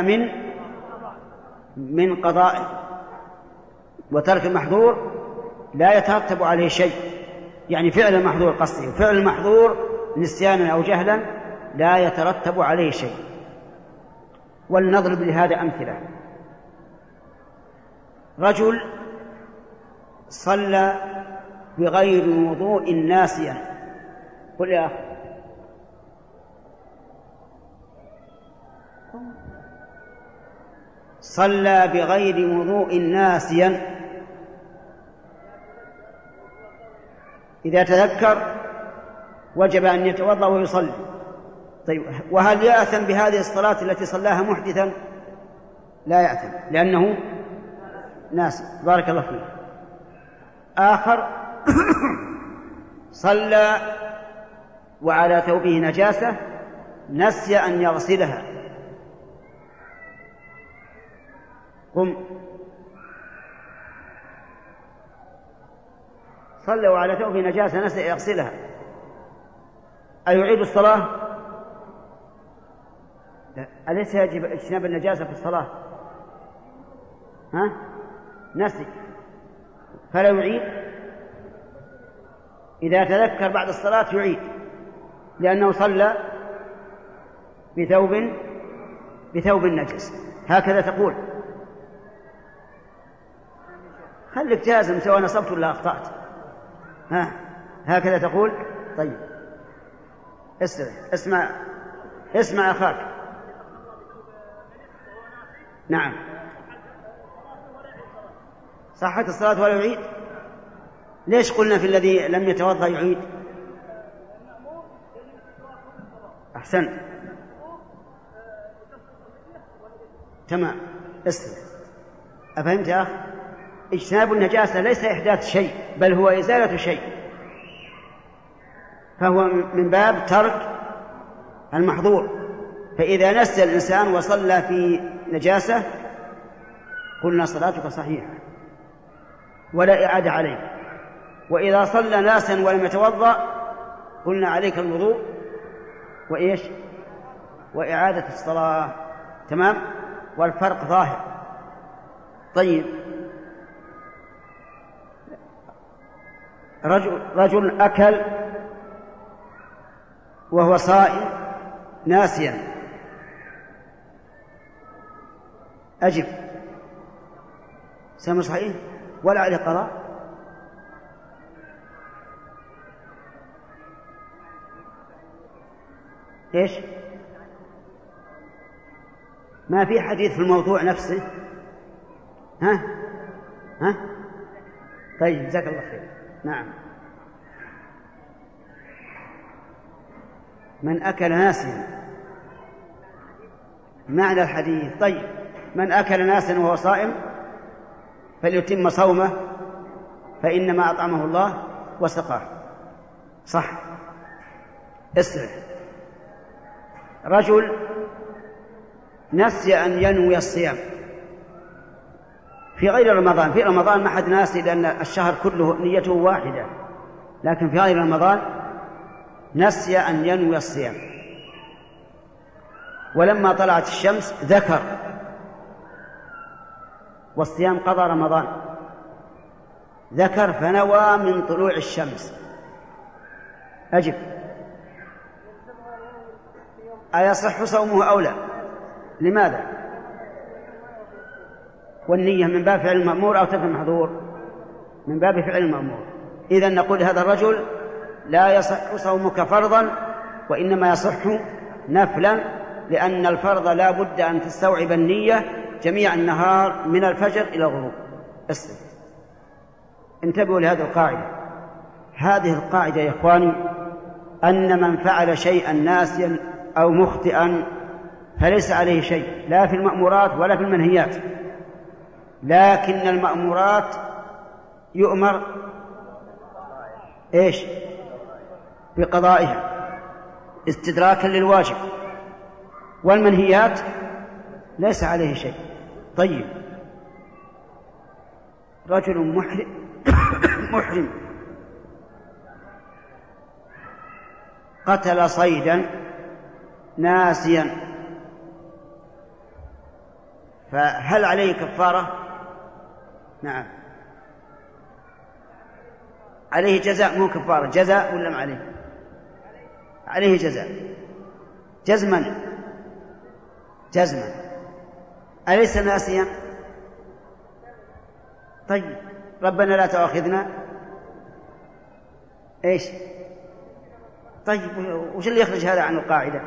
من قضاء، وترك المحظور لا يترتب عليه شيء. يعني فعل المحظور قصدي، وفعل المحظور نسيانا أو جهلا لا يترتب عليه شيء. ولنضرب لهذا أمثلة. رجل صلى بغير وضوء ناسيا. قل يا أخي. صلى بغير وضوء ناسيا، إذا تذكر وجب أن يتوضأ ويصلي. طيب، وهل يأثم بهذه الصلاة التي صلاها محدثا؟ لا يأثم، لأنه ناسي. بارك الله فيه. آخر صلى وعلى ثوبه نجاسة، نسي أن يغسلها. قم. صلى وعلى ثوبه نجاسة، نسي يغسلها، أيعيد الصلاة؟ لا. أليس يجب اجتناب النجاسة في الصلاة؟ نسي فلا يعيد. إذا تذكر بعد الصلاة يعيد، لأنه صلى بثوب نجس. هكذا تقول. خليك جازم سواء نصبت ولا أخطأت. هكذا تقول. طيب، اسمع أخاك. نعم، صحت الصلاة ولا يعيد؟ ليش قلنا في الذي لم يتوضأ يعيد؟ أحسن، تمام. أفهمت يا أخي؟ اجتناب النجاسة ليس إحداث شيء، بل هو إزالة شيء، فهو من باب ترك المحظور. فإذا نسي الإنسان وصلى في نجاسة قلنا صلاتك صحيحة ولا إعادة عليه. وإذا صلى ناسا ولم يتوضأ قلنا عليك الوضوء وإعادة الصلاة. تمام، والفرق ظاهر. طيب، رجل أكل وهو صائم ناسيا، أجب. سمع صحيح ولا عليه قضاء؟ ما في حديث في الموضوع نفسه. طيب، جزاك الله خير. نعم، من أكل ناسيا، معنى الحديث. طيب، من أكل ناسيا وهو صائم فليتم صومه فإنما أطعمه الله وسقاه. صح. رجل نسي أن ينوي الصيام في غير رمضان. في رمضان ما حد ناسي، لأن الشهر كله نيته واحدة، لكن في غير رمضان نسي أن ينوي الصيام، ولما طلعت الشمس ذكر، والصيام قضى رمضان. ذكر فنوى من طلوع الشمس، أجب. أيصح صومه أو لا؟ لماذا؟ والنية من باب فعل المأمور أو ترك المحظور؟ من باب فعل المأمور. إذن نقول هذا الرجل لا يصح صومك فرضا، وإنما يصح نفلا، لأن الفرض لا بد أن تستوعب النية جميع النهار من الفجر إلى الغروب. انتبهوا لهذه القاعدة. هذه القاعدة يا إخواني أن من فعل شيئا ناسيا أو مخطئا فليس عليه شيء، لا في المأمورات ولا في المنهيات، لكن المأمورات يؤمر إيش؟ بقضائها استدراكا للواجب، والمنهيات ليس عليه شيء. طيب، رجل محرم قتل صيدا ناسيا، فهل عليه كفارة؟ نعم، عليه جزاء، مو كفارة، جزاء ولا ما عليه؟ عليه جزاء جزما. أليس ناسيا؟ طيب، ربنا لا تؤاخذنا إيش؟ طيب، وش اللي يخرج هذا عن القاعدة؟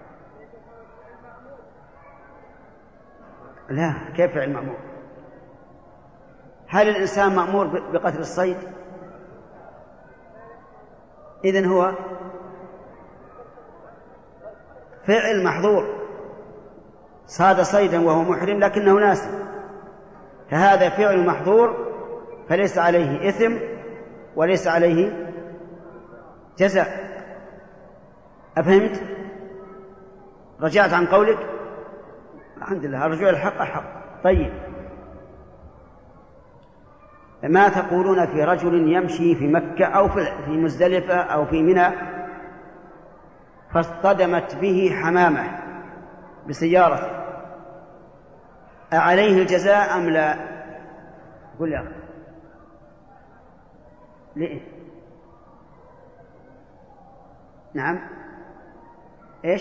لا، كيف فعل مأمور؟ هل الإنسان مأمور بقتل الصيد؟ إذن هو فعل محظور، صاد صيدا وهو محرم لكنه ناسي، فهذا فعل محظور، فليس عليه إثم وليس عليه جزاء. أفهمت؟ رجعت عن قولك؟ الحمد لله، الرجوع الحق حق. طيب، ما تقولون في رجل يمشي في مكة أو في مزدلفة أو في منى فاصطدمت به حمامة بسيارته، أعليه الجزاء أم لا؟ قل يا أخي. ليه؟ نعم، إيش؟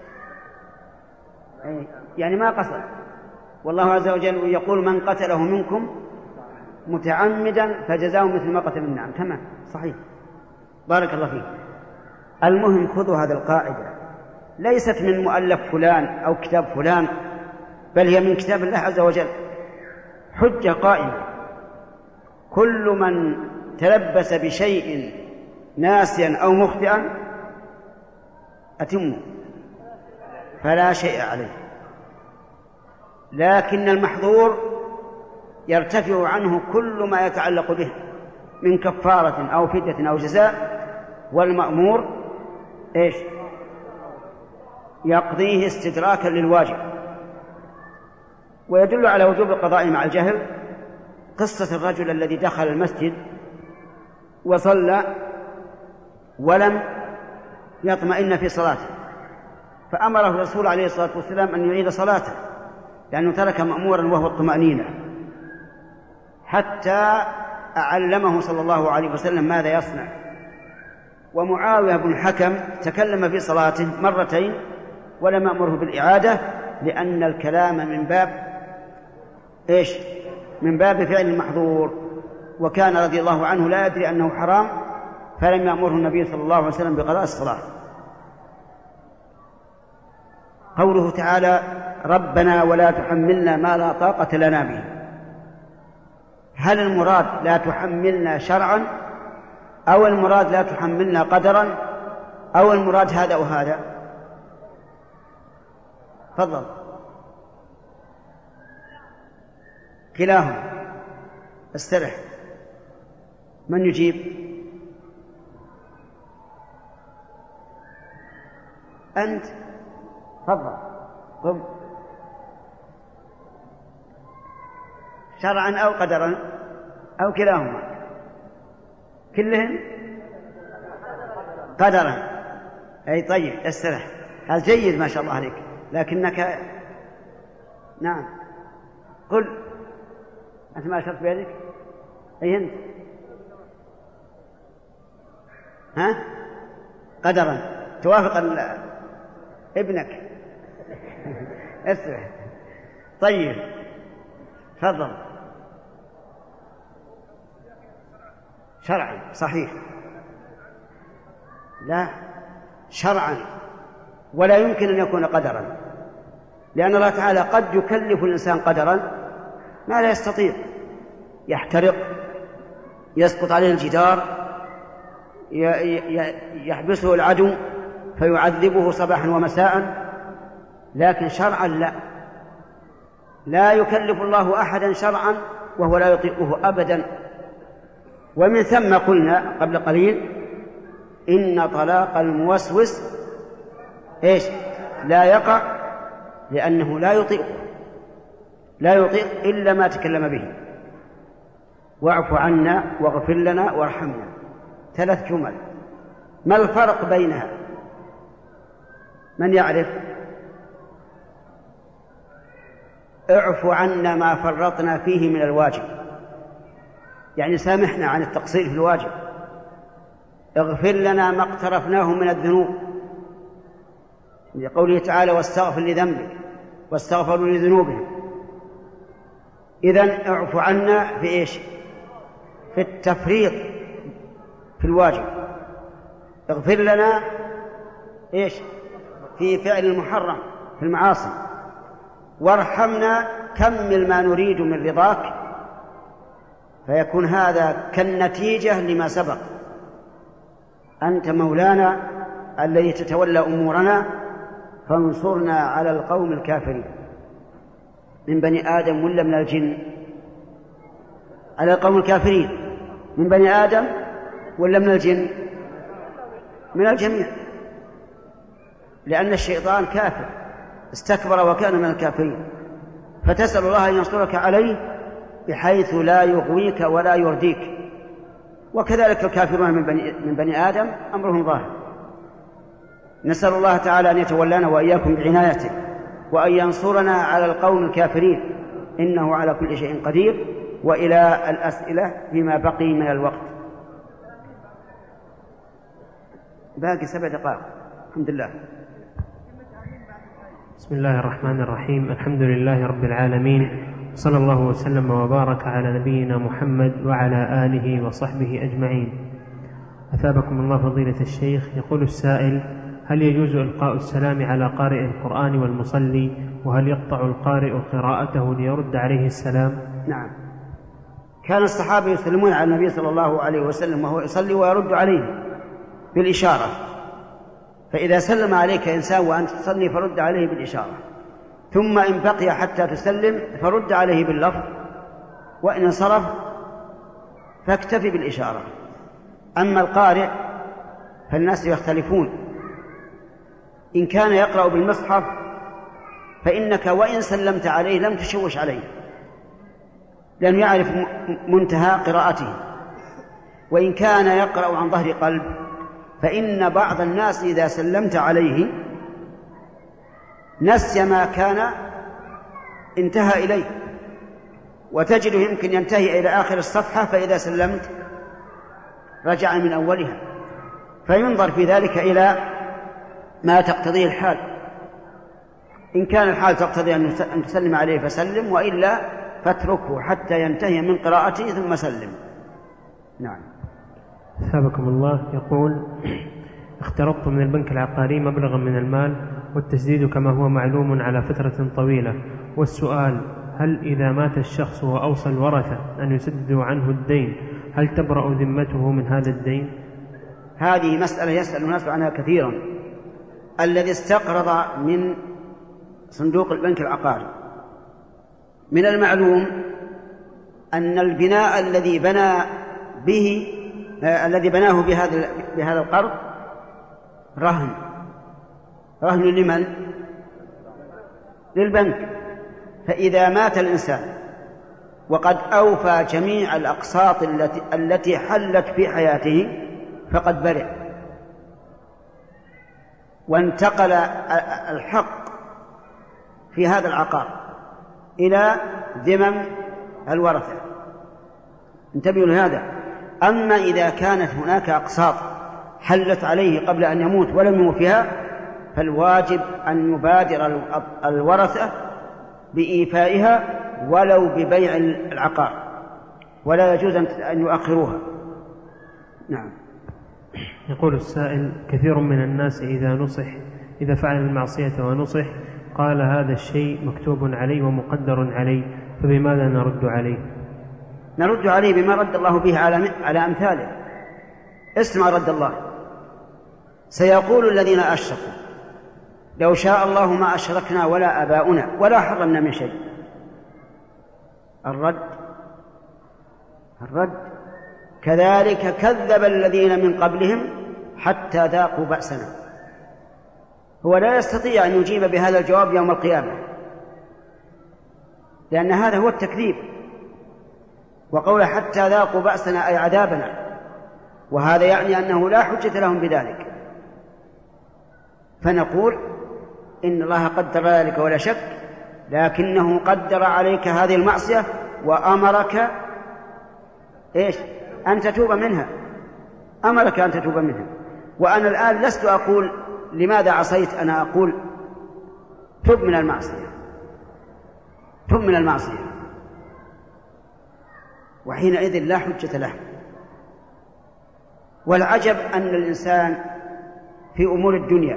يعني ما قصد. والله عز وجل يقول من قتله منكم متعمدا فجزاؤه مثل ما قتل النعم. تمام، صحيح، بارك الله فيك. المهم خذوا هذه القاعدة، ليست من مؤلف فلان أو كتاب فلان، بل هي من كتاب الله عز وجل، حجة قائمة. كل من تلبس بشيء ناسيا أو مخطئا أتمه فلا شيء عليه، لكن المحظور يرتفع عنه كل ما يتعلق به من كفارة أو فدية أو جزاء، والمأمور إيش؟ يقضيه استدراكا للواجب. ويدل على وجوب القضاء مع الجهل قصة الرجل الذي دخل المسجد وصلى ولم يطمئن في صلاته، فأمره الرسول عليه الصلاة والسلام أن يعيد صلاته لأنه ترك مأمورا وهو الطمأنينة، حتى أعلمه صلى الله عليه وسلم ماذا يصنع. ومعاوية بن الحكم تكلم في صلاته مرتين ولم يأمره بالإعادة، لأن الكلام من باب إيش؟ من باب فعل المحظور، وكان رضي الله عنه لا يدري أنه حرام، فلم يأمره النبي صلى الله عليه وسلم بقضاء الصلاة. قوله تعالى ربنا ولا تحملنا ما لا طاقة لنا به، هل المراد لا تحملنا شرعا، أو المراد لا تحملنا قدرا، أو المراد هذا وهذا؟ تفضل. كلاهما. استرح. من يجيب؟ أنت. تفضل. قم. شرعا أو قدرا أو كلاهما؟ كلهم قدرا. أي طيب، استرح. هذا جيد ما شاء الله عليك، لكنك نعم قل. أنت ما أشرت بيدك؟ أي أنت ها؟ قدرا توافق ابنك. اسمع. طيب تفضل. شرعا صحيح، لا شرعا، ولا يمكن أن يكون قدرا، لأن الله تعالى قد يكلف الإنسان قدرا ما لا يستطيع، يحترق، يسقط عليه الجدار، يحبسه العدو فيعذبه صباحا ومساء، لكن شرعا لا يكلف الله أحدا شرعا وهو لا يطيقه أبدا. ومن ثم قلنا قبل قليل إن طلاق الموسوس إيش؟ لا يقع، لأنه لا يطيق إلا ما تكلم به. واعف عنا واغفر لنا وارحمنا، 3 جمل. ما الفرق بينها؟ من يعرف؟ اعف عنا ما فرطنا فيه من الواجب، يعني سامحنا عن التقصير في الواجب. اغفر لنا ما اقترفناه من الذنوب، لقوله تعالى واستغفر لذنبك واستغفروا لذنوبهم. إذن اعف عنا في إيش؟ في التفريط في الواجب. اغفر لنا إيش؟ في فعل المحرم في المعاصي. وارحمنا كمل ما نريد من رضاك، فيكون هذا كالنتيجة لما سبق. أنت مولانا الذي تتولى أمورنا، فانصرنا على القوم الكافرين. من بني آدم ولا من الجن؟ على القوم الكافرين. من بني آدم ولا من الجن؟ من الجميع، لأن الشيطان كافر استكبر وكان من الكافرين، فتسأل الله أن ينصرك عليه بحيث لا يغويك ولا يرديك. وكذلك الكافرون من بني آدم أمرهم ظاهر. نسأل الله تعالى أن يتولانا وإياكم بعنايته، وأن ينصرنا على القوم الكافرين، إنه على كل شيء قدير. وإلى الأسئلة فيما بقي من الوقت. باقي 7 دقائق الحمد لله. بسم الله الرحمن الرحيم. الحمد لله رب العالمين، صلى الله وسلم وبارك على نبينا محمد وعلى آله وصحبه أجمعين. أثابكم الله فضيلة الشيخ. يقول السائل: هل يجوز إلقاء السلام على قارئ القرآن والمصلي؟ وهل يقطع القارئ قراءته ليرد عليه السلام؟ نعم، كان الصحابة يسلمون على النبي صلى الله عليه وسلم وهو يصلي ويرد عليه بالإشارة، فإذا سلم عليك إنسان وأنت تصلي فرد عليه بالإشارة، ثم إن بقي حتى تسلم فرد عليه باللفظ، وإن انصرف فاكتفي بالإشارة. أما القارئ فالناس يختلفون، إن كان يقرأ بالمصحف فإنك وإن سلمت عليه لم تشوش عليه، لأنه يعرف منتهى قراءته. وإن كان يقرأ عن ظهر قلب فإن بعض الناس إذا سلمت عليه نسي ما كان انتهى إليه، وتجده يمكن ينتهي إلى آخر الصفحة، فإذا سلمت رجع من أولها. فينظر في ذلك إلى ما تقتضيه الحال، إن كان الحال تقتضي أن تسلم عليه فسلم، وإلا فاتركه حتى ينتهي من قراءته ثم سلم. نعم. أثابكم الله. يقول: اقترضت من البنك العقاري مبلغا من المال، والتسديد كما هو معلوم على فترة طويلة، والسؤال: هل إذا مات الشخص وأوصى الورثة أن يسددوا عنه الدين هل تبرأ ذمته من هذا الدين؟ هذه مسألة يسأل الناس عنها كثيرا. الذي استقرض من صندوق البنك العقاري من المعلوم أن البناء الذي بناه بهذا القرض رهن لمن؟ للبنك. فإذا مات الإنسان وقد أوفى جميع الأقساط التي حلت في حياته فقد برئ، وانتقل الحق في هذا العقار إلى ذمم الورثة. انتبهوا لهذا. أما إذا كانت هناك أقساط حلت عليه قبل أن يموت ولم يوفها، فالواجب أن يبادر الورثة بإيفائها ولو ببيع العقار، ولا يجوز أن يؤخروها. نعم. يقول السائل: كثير من الناس إذا فعل المعصية ونصح قال هذا الشيء مكتوب عليه ومقدر عليه، فبماذا نرد عليه؟ نرد عليه بما رد الله به على أمثاله. اسمع رد الله: سيقول الذين أشركوا لو شاء الله ما أشركنا ولا آباؤنا ولا حرمنا من شيء. الرد كذلك كذب الذين من قبلهم حتى ذاقوا بأسنا. هو لا يستطيع أن يجيب بهذا الجواب يوم القيامة، لأن هذا هو التكذيب. وقول حتى ذاقوا بأسنا أي عذابنا، وهذا يعني أنه لا حجة لهم بذلك. فنقول إن الله قدر ذلك ولا شك، لكنه قدر عليك هذه المعصية وأمرك أن تتوب منها. أمرك أن تتوب منها. وأنا الآن لست أقول لماذا عصيت، أنا أقول تب من المعصية، وحينئذ لا حجة له. والعجب أن الإنسان في أمور الدنيا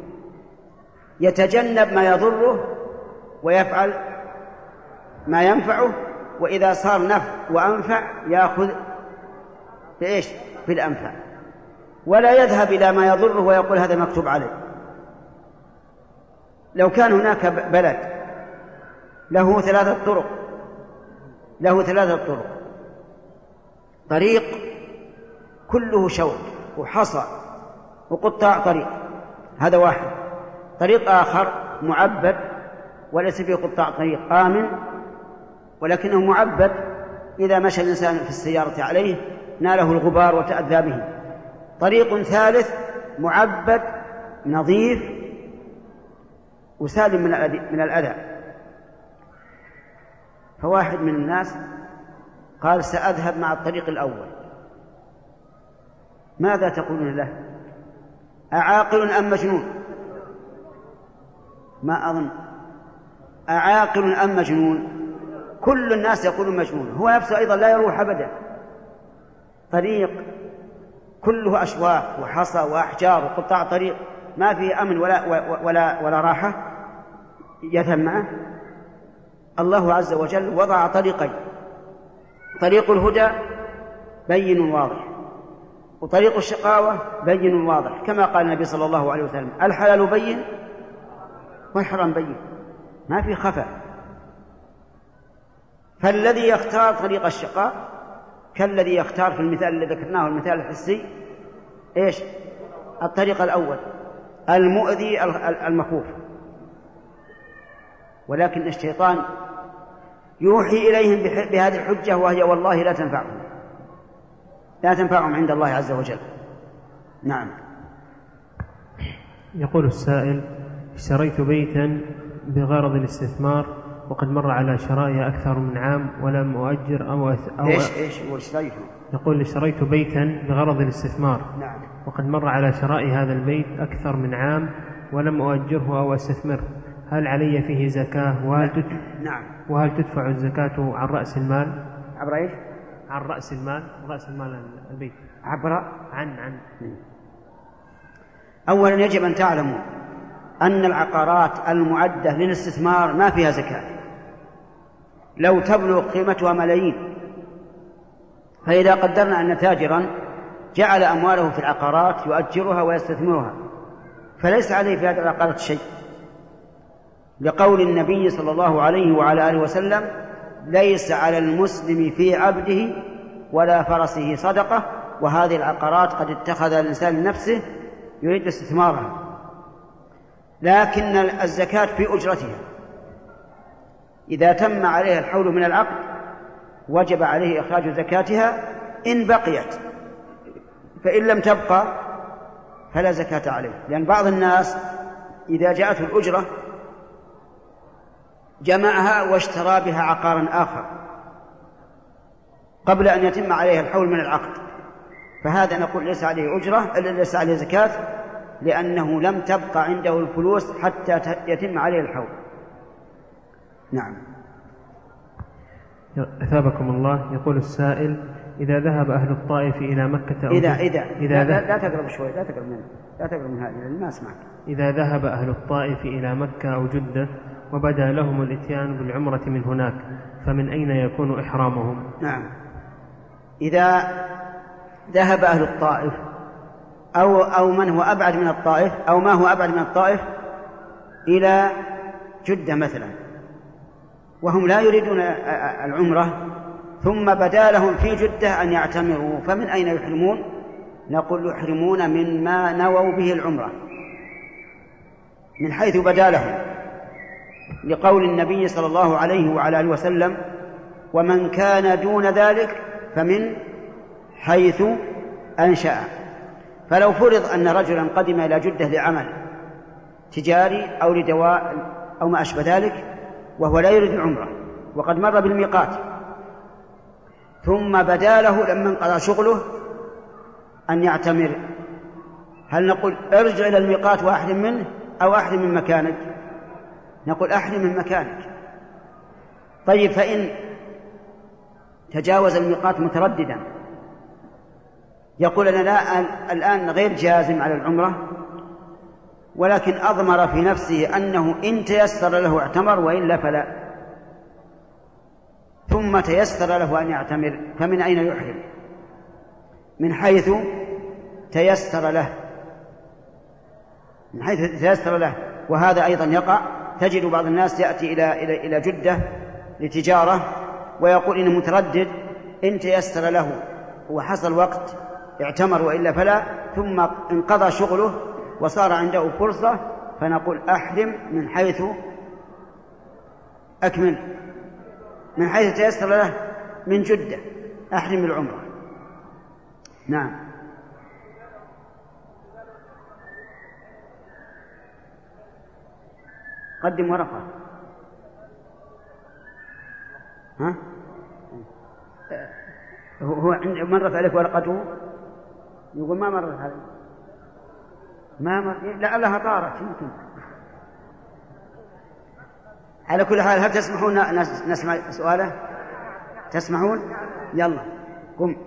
يتجنب ما يضره ويفعل ما ينفعه، وإذا صار نفع وأنفع يأخذ بالأنفع، ولا يذهب إلى ما يضره ويقول هذا مكتوب عليه. لو كان هناك بلد له ثلاثة طرق، طريق كله شوك وحصى وقطاع طريق، هذا واحد. طريق آخر معبد وليس فيه قطاع طريق، آمن ولكنه معبد، إذا مشى الإنسان في السيارة عليه ناله الغبار وتأذى به. طريق ثالث معبد نظيف وسالم من الأذى. فواحد من الناس قال سأذهب مع الطريق الأول. ماذا تقولون له؟ أعاقل أم مجنون؟ ما أظن. أعاقل أم مجنون؟ كل الناس يقولون مجنون، هو نفسه أيضا لا يروح أبدا. طريق كله أشواك وحصى وأحجار وقطاع طريق، ما فيه أمن ولا راحة، يذهب معه. الله عز وجل وضع طريقين: طريق الهدى بين واضح، وطريق الشقاوة بين واضح، كما قال النبي صلى الله عليه وسلم: الحلال بين والحرام بين، ما في خفاء. فالذي يختار طريق الشقاء كالذي يختار في المثال الذي ذكرناه، المثال الحسي، الطريق الأول المؤذي المخوف. ولكن الشيطان يوحي إليهم بهذه الحجة، وهي والله لا تنفعهم عند الله عز وجل. نعم. يقول السائل: اشتريت بيتا بغرض الاستثمار وقد مر على شرائه أكثر من عام ولم أؤجر يقول: اشتريت بيتا بغرض الاستثمار. نعم. وقد مر على شراء هذا البيت أكثر من عام ولم أؤجره أو أستثمره، هل علي فيه زكاة؟ وهل تدفع الزكاة عن رأس المال؟ عبر إيش؟ عن رأس المال البيت. عن أولا يجب أن تعلموا أن العقارات المعدة للاستثمار ما فيها زكاة، لو تبلغ قيمتها ملايين. فإذا قدرنا أن تاجرا جعل أمواله في العقارات يؤجرها ويستثمرها، فليس عليه في هذه العقارات شيء، لقول النبي صلى الله عليه وعلى آله وسلم: ليس على المسلم في عبده ولا فرسه صدقة. وهذه العقارات قد اتخذ الإنسان لنفسه يريد استثمارها، لكن الزكاة في أجرتها. إذا تم عليها الحول من العقد وجب عليه إخراج زكاتها إن بقيت، فإن لم تبقى فلا زكاة عليه. لأن بعض الناس إذا جاءته الأجرة جمعها واشترى بها عقارا آخر قبل أن يتم عليها الحول من العقد، فهذا نقول ليس عليه أجرة، ليس عليه زكاة، لأنه لم تبقى عنده الفلوس حتى يتم عليه الحول. نعم. أثابكم الله. يقول السائل: إذا ذهب أهل الطائف إلى مكة أو إذا لا تقرب شوي، لا تقرب من هذه ما أسمعك. إذا ذهب أهل الطائف إلى مكة أو جدة وبدا لهم الإتيان بالعمرة من هناك، فمن أين يكون إحرامهم؟ نعم، إذا ذهب أهل الطائف أو من هو أبعد من الطائف أو ما هو أبعد من الطائف إلى جدة مثلا، وهم لا يريدون العمرة، ثم بدا لهم في جدة أن يعتمروا، فمن أين يحرمون؟ نقول يحرمون مما نووا به العمرة، من حيث بدا لهم، لقول النبي صلى الله عليه وعلى آله وسلم: ومن كان دون ذلك فمن حيث أنشأ. فلو فرض أن رجلا قدم إلى جدة لعمل تجاري أو لدواء أو ما أشبه ذلك وهو لا يريد العمرة وقد مر بالميقات، ثم بدا له لما انقضى شغله أن يعتمر، هل نقول ارجع إلى الميقات وأحرم منه أو أحرم من مكانك؟ نقول أحرم من مكانك. طيب، فإن تجاوز الميقات مترددا يقول: أنا لا الآن غير جازم على العمرة، ولكن أضمر في نفسه أنه إن تيسر له اعتمر وإلا فلا، ثم تيسر له أن يعتمر، فمن أين يحرم؟ من حيث تيسر له، من حيث تيسر له. وهذا أيضا يقع، تجد بعض الناس يأتي إلى جدة لتجارة ويقول إنه متردد، إن تيسر له وحصل وقت اعتمر وإلا فلا، ثم انقضى شغله وصار عنده فرصة، فنقول أحرم من حيث أكمل، من حيث تيسر له من جدة أحرم العمرة. نعم. قدم ورقة. ها؟ هو مرت عليك ورقته؟ يقول ما مرت عليك. ما مرت، لعلها طارت يمكن. على كل حال، هل تسمحون نسمع سؤاله؟ تسمحون؟ يلا قم.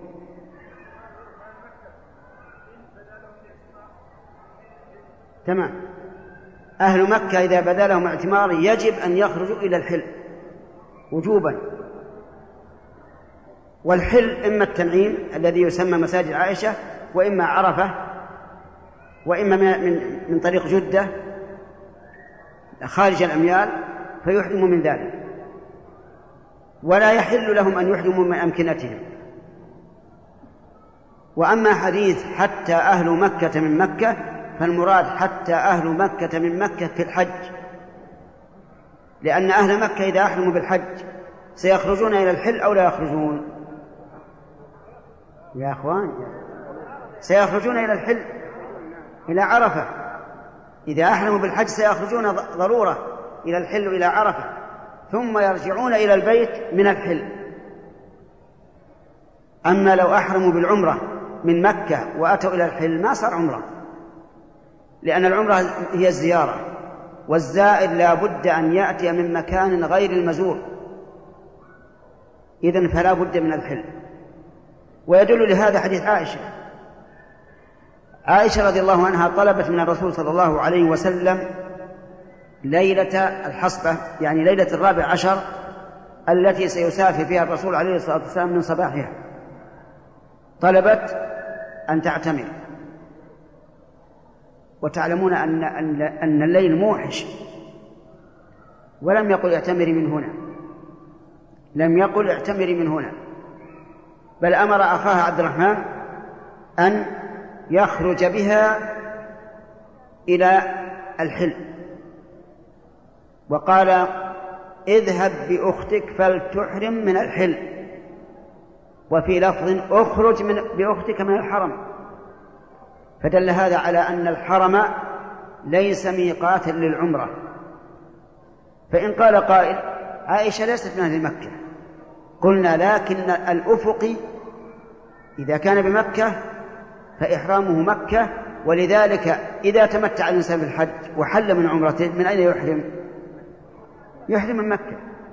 تمام. أهل مكة إذا بدا لهم اعتمار يجب أن يخرجوا إلى الحل وجوبا، والحل إما التنعيم الذي يسمى مساجد عائشة، وإما عرفة، وإما من طريق جدة خارج الأميال فيحرموا من ذلك، ولا يحل لهم أن يحرموا من أمكنتهم. وأما حديث حتى أهل مكة من مكة، فالمراد حتى أهل مكة من مكة في الحج، لأن أهل مكة إذا أحرموا بالحج سيخرجون إلى الحل أو لا يخرجون؟ يا أخوان، سيخرجون إلى الحل، إلى عرفة. إذا أحرموا بالحج سيخرجون ضرورة إلى الحل إلى عرفة، ثم يرجعون إلى البيت من الحل. أما لو أحرموا بالعمرة من مكة وأتوا إلى الحل ما صار عمرة، لأن العمرة هي الزيارة، والزائر لا بد أن يأتي من مكان غير المزور، إذن فلا بد من الحل. ويدل لهذا حديث عائشة رضي الله عنها طلبت من الرسول صلى الله عليه وسلم ليلة الحصبة، يعني ليلة 14 التي سيسافر فيها الرسول عليه الصلاة والسلام من صباحها، طلبت أن تعتمر. وتعلمون أن الليل موحش، ولم يقل اعتمري من هنا، لم يقل اعتمري من هنا، بل أمر أخاها عبد الرحمن أن يخرج بها إلى الحل، وقال: اذهب بأختك فلتحرم من الحل، وفي لفظ: اخرج بأختك من الحرم. فدل هذا على أن الحرم ليس ميقاتا للعمرة. فإن قال قائل: عائشة ليست من أهل مكة، قلنا: لكن الأفقي إذا كان بمكة فإحرامه مكة. ولذلك إذا تمتع الإنسان بالحج وحل من عمرته من أين يحرم؟ يحرم من مكة.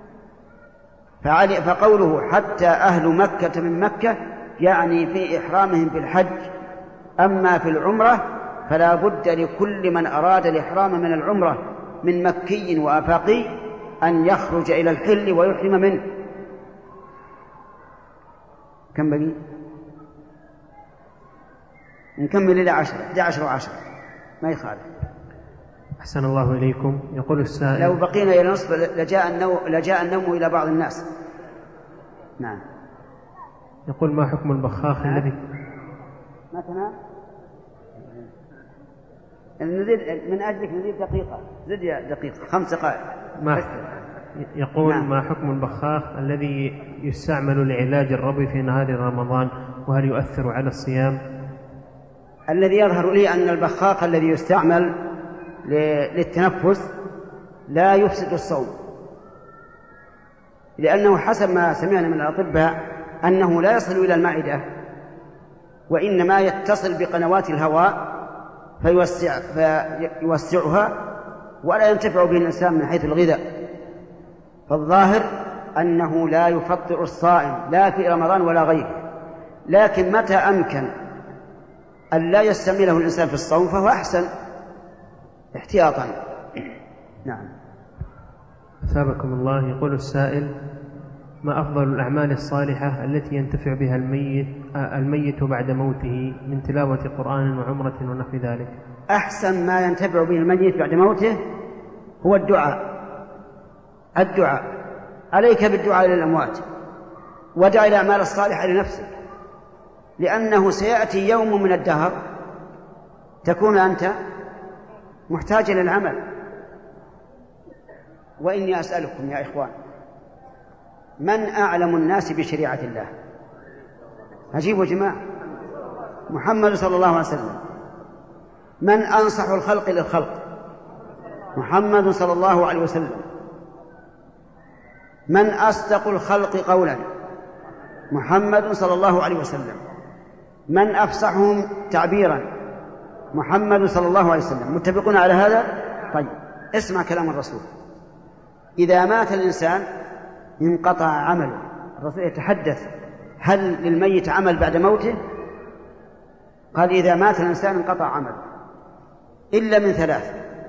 فقوله حتى أهل مكة من مكة يعني في إحرامهم بالحج. أما في العمرة فلا بد لكل من أراد الإحرام من العمرة من مكي وآفاقي أن يخرج إلى الحل ويحرم منه. كم بقي؟ نكمل إلى 11 و10 ما يخالف. أحسن الله إليكم. يقول السائل: لو بقينا إلى نصف لجاء النوم إلى بعض الناس. نعم. يقول: ما حكم البخاخ الذي ما تمام؟ نزيد من أجلك نزيد دقيقة، زد يا دقيقة 5 دقائق. يقول: نعم. ما حكم البخاخ الذي يستعمل لعلاج الربو في نهار رمضان، وهل يؤثر على الصيام؟ الذي يظهر لي أن البخاخ الذي يستعمل للتنفس لا يفسد الصوم، لأنه حسب ما سمعنا من الأطباء أنه لا يصل إلى المعدة، وإنما يتصل بقنوات الهواء فيوسعها ولا ينتفع به الإنسان من حيث الغذاء. فالظاهر أنه لا يفطر الصائم لا في رمضان ولا غيره، لكن متى أمكن أن لا يستعمله الإنسان في الصوم فهو أحسن احتياطا. نعم. أثابكم الله. يقول السائل: ما أفضل الأعمال الصالحة التي ينتفع بها الميت بعد موته من تلاوة قرآن وعمرة ونحو ذلك؟ أحسن ما ينتفع به الميت بعد موته هو الدعاء. عليك بالدعاء للأموات، ودع الأعمال الصالحة لنفسك، لأنه سيأتي يوم من الدهر تكون أنت محتاج للعمل. وإني أسألكم يا إخوان، من أعلم الناس بشريعة الله؟ أجيبوا جماعة. محمد صلى الله عليه وسلم. من أنصح الخلق للخلق؟ محمد صلى الله عليه وسلم. من أصدق الخلق قولا؟ محمد صلى الله عليه وسلم. من أفصحهم تعبيرا؟ محمد صلى الله عليه وسلم. متفقون على هذا؟ طيب، اسمع كلام الرسول: إذا مات الإنسان انقطع عمله. الرسول يتحدث: هل للميت عمل بعد موته؟ قال: إذا مات الإنسان انقطع عمله إلا من 3: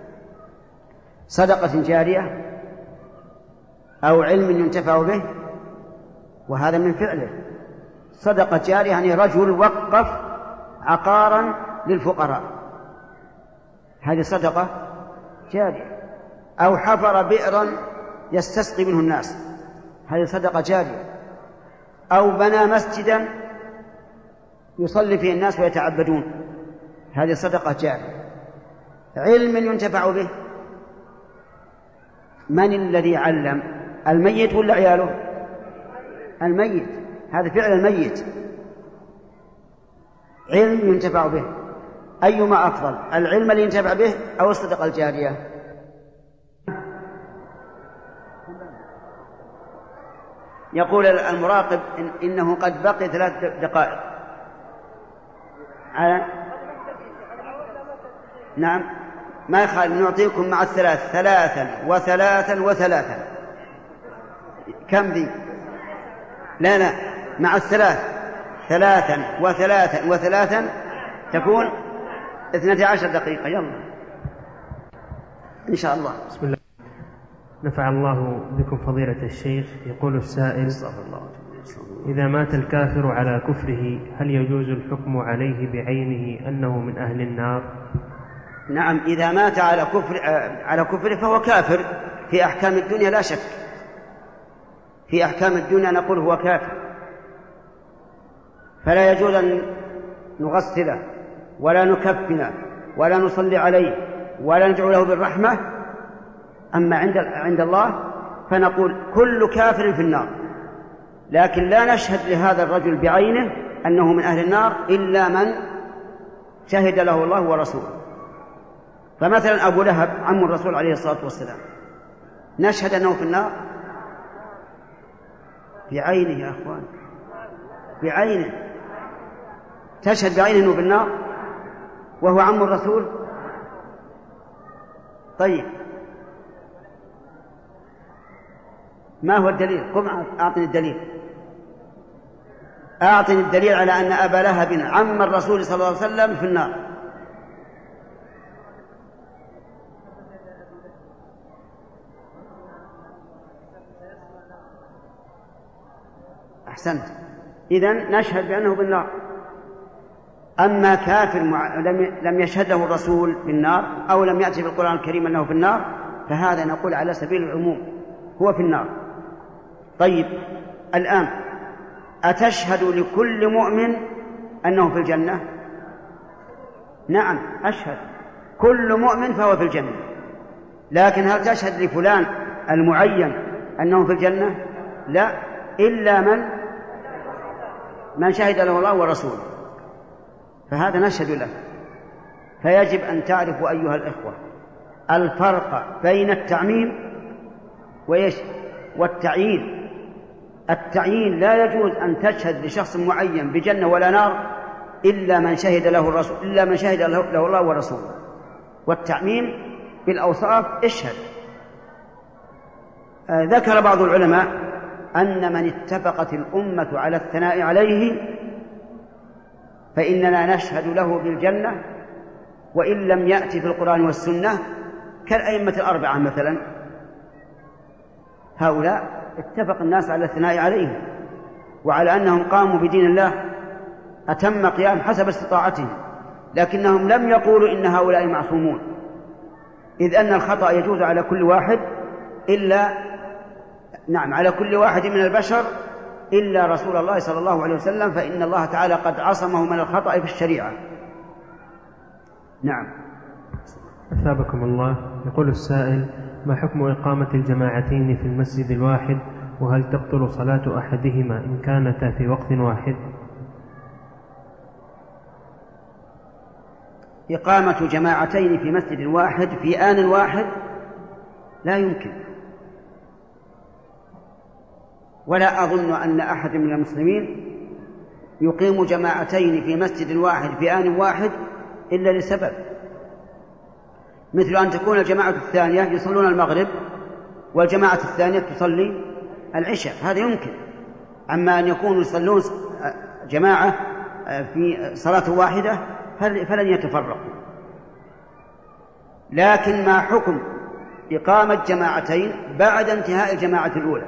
صدقة جارية، أو علم ينتفع به، وهذا من فعله. صدقة جارية يعني رجل وقف عقارا للفقراء، هذه صدقة جارية. أو حفر بئرا يستسقي منه الناس، هذه صدقة جارية. أو بنى مسجدا يصلي فيه الناس ويتعبدون، هذه صدقة جارية. علم ينتفع به، من الذي علم؟ الميت ولا عياله؟ الميت، هذا فعل الميت. علم ينتفع به، أيما أفضل؟ العلم اللي ينتفع به أو الصدقة الجارية؟ يقول المراقب إنه قد بقي 3 دقائق على. نعم، ما يخالف، نعطيكم مع 3 و3 كم ذي؟ لا مع 3 و3 تكون 12 دقيقة. يلا إن شاء الله. بسم الله. نفع الله بكم فضيلة الشيخ. يقول السائل: إذا مات الكافر على كفره هل يجوز الحكم عليه بعينه أنه من أهل النار؟ نعم، إذا مات على كفره فهو كافر في أحكام الدنيا لا شك. في أحكام الدنيا نقول هو كافر، فلا يجوز أن نغسله ولا نكفنه ولا نصلي عليه ولا ندعو له بالرحمة. أما عند الله فنقول كل كافر في النار، لكن لا نشهد لهذا الرجل بعينه أنه من أهل النار إلا من شهد له الله ورسوله. فمثلا أبو لهب عم الرسول عليه الصلاة والسلام، نشهد أنه في النار بعينه يا أخوان، بعينه. تشهد بعينه بالنار وهو عم الرسول؟ طيب ما هو الدليل؟ قم أعطني الدليل. أعطني الدليل على أن أبا لهب عم الرسول صلى الله عليه وسلم في النار. أحسنت، إذن نشهد بأنه بالنار. أما كافر لم يشهد له الرسول بالنار أو لم يأتي في القرآن الكريم أنه في النار، فهذا نقول على سبيل العموم هو في النار. طيب الآن أتشهد لكل مؤمن أنه في الجنة؟ نعم أشهد، كل مؤمن فهو في الجنة، لكن هل تشهد لفلان المعين أنه في الجنة؟ لا، إلا من شهد له الله ورسوله، فهذا نشهد له. فيجب أن تعرفوا أيها الإخوة الفرق بين التعميم والتعيين. التعيين لا يجوز أن تشهد لشخص معين بجنة ولا نار إلا من شهد له الرسول، إلا من شهد له الله ورسوله. والتعميم بالأوصاف اشهد. ذكر بعض العلماء أن من اتفقت الأمة على الثناء عليه فإننا نشهد له بالجنة وإن لم يأتي في القرآن والسنة، كالأئمة الأربعة مثلا، هؤلاء اتفق الناس على الثناء عليهم وعلى أنهم قاموا بدين الله أتم قيام حسب استطاعتهم، لكنهم لم يقولوا إن هؤلاء معصومون، إذ أن الخطأ يجوز على كل واحد على كل واحد من البشر إلا رسول الله صلى الله عليه وسلم، فإن الله تعالى قد عصمه من الخطأ في الشريعة. نعم. أثابكم الله. يقول السائل: ما حكم إقامة الجماعتين في المسجد الواحد، وهل تبطل صلاة أحدهما إن كانتا في وقت واحد؟ إقامة جماعتين في مسجد واحد في آن واحد لا يمكن، ولا أظن أن أحد من المسلمين يقيم جماعتين في مسجد واحد في آن واحد إلا لسبب، مثل أن تكون الجماعة الثانية يصلون المغرب والجماعة الثانية تصلي العشاء، هذا يمكن. أما أن يكونوا يصلون جماعة في صلاة واحدة فلن يتفرقوا. لكن ما حكم إقامة جماعتين بعد انتهاء الجماعة الأولى؟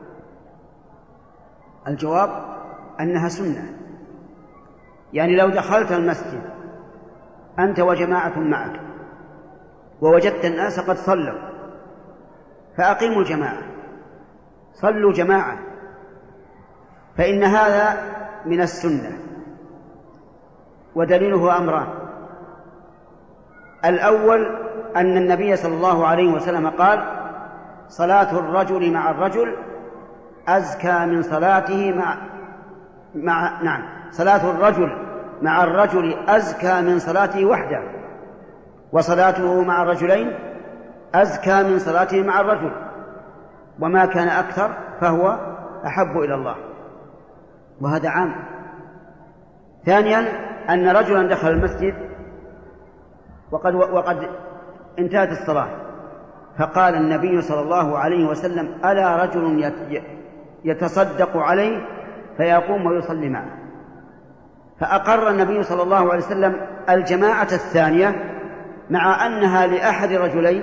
الجواب أنها سنة. يعني لو دخلت المسجد أنت وجماعة معك ووجدت الناس قد صلوا فأقيموا الجماعة، صلوا جماعة، فإن هذا من السنة. ودليله أمران: الأول أن النبي صلى الله عليه وسلم قال: صلاة الرجل مع الرجل أزكى من صلاته صلاة الرجل مع الرجل أزكى من صلاته وحده، وصلاته مع الرجلين أزكى من صلاته مع الرجل، وما كان أكثر فهو أحب إلى الله، وهذا عام. ثانيا أن رجلا دخل المسجد وقد انتهت الصلاة، فقال النبي صلى الله عليه وسلم: ألا رجل يتصدق عليه فيقوم ويصلي معه. فأقر النبي صلى الله عليه وسلم الجماعة الثانية مع أنها لأحد رجلين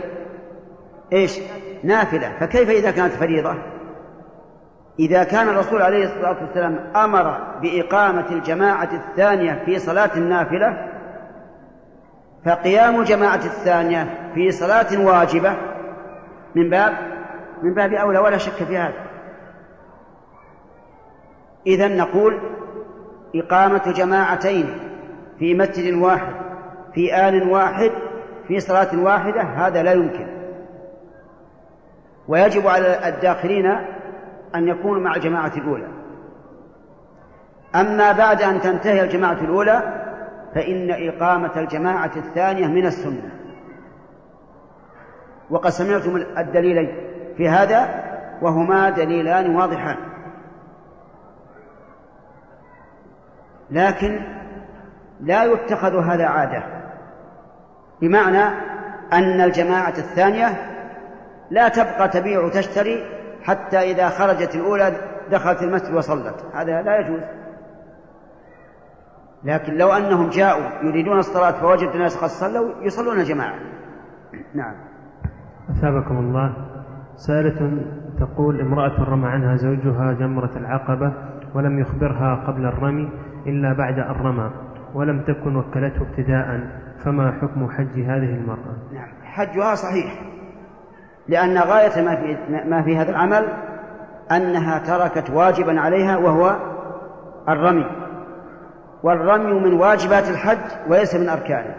نافلة، فكيف إذا كانت فريضة؟ إذا كان الرسول عليه الصلاة والسلام أمر بإقامة الجماعة الثانية في صلاة النافلة، فقيام الجماعة الثانية في صلاة واجبة من باب أولى، ولا شك في هذا. إذن نقول إقامة جماعتين في مسجد واحد في آن واحد في صلاة واحدة هذا لا يمكن، ويجب على الداخلين أن يكونوا مع الجماعة الأولى. أما بعد أن تنتهي الجماعة الأولى فإن إقامة الجماعة الثانية من السنة. وقد سمعتم الدليلين في هذا وهما دليلان واضحان. لكن لا يتخذ هذا عادة، بمعنى أن الجماعة الثانية لا تبقى تبيع وتشتري حتى إذا خرجت الأولى دخلت المسجد وصلت، هذا لا يجوز. لكن لو أنهم جاءوا يريدون الصلاة فوجدوا الناس قد صلوا يصلون جماعة. نعم. أثابكم الله. سائلة تقول: امرأة رمى عنها زوجها جمرة العقبة ولم يخبرها قبل الرمي إلا بعد أن رمى، ولم تكن وكلته ابتداء، فما حكم حج هذه المرأة؟ نعم، حجها صحيح، لأن غاية ما في هذا العمل أنها تركت واجبا عليها وهو الرمي، والرمي من واجبات الحج وليس من أركانه.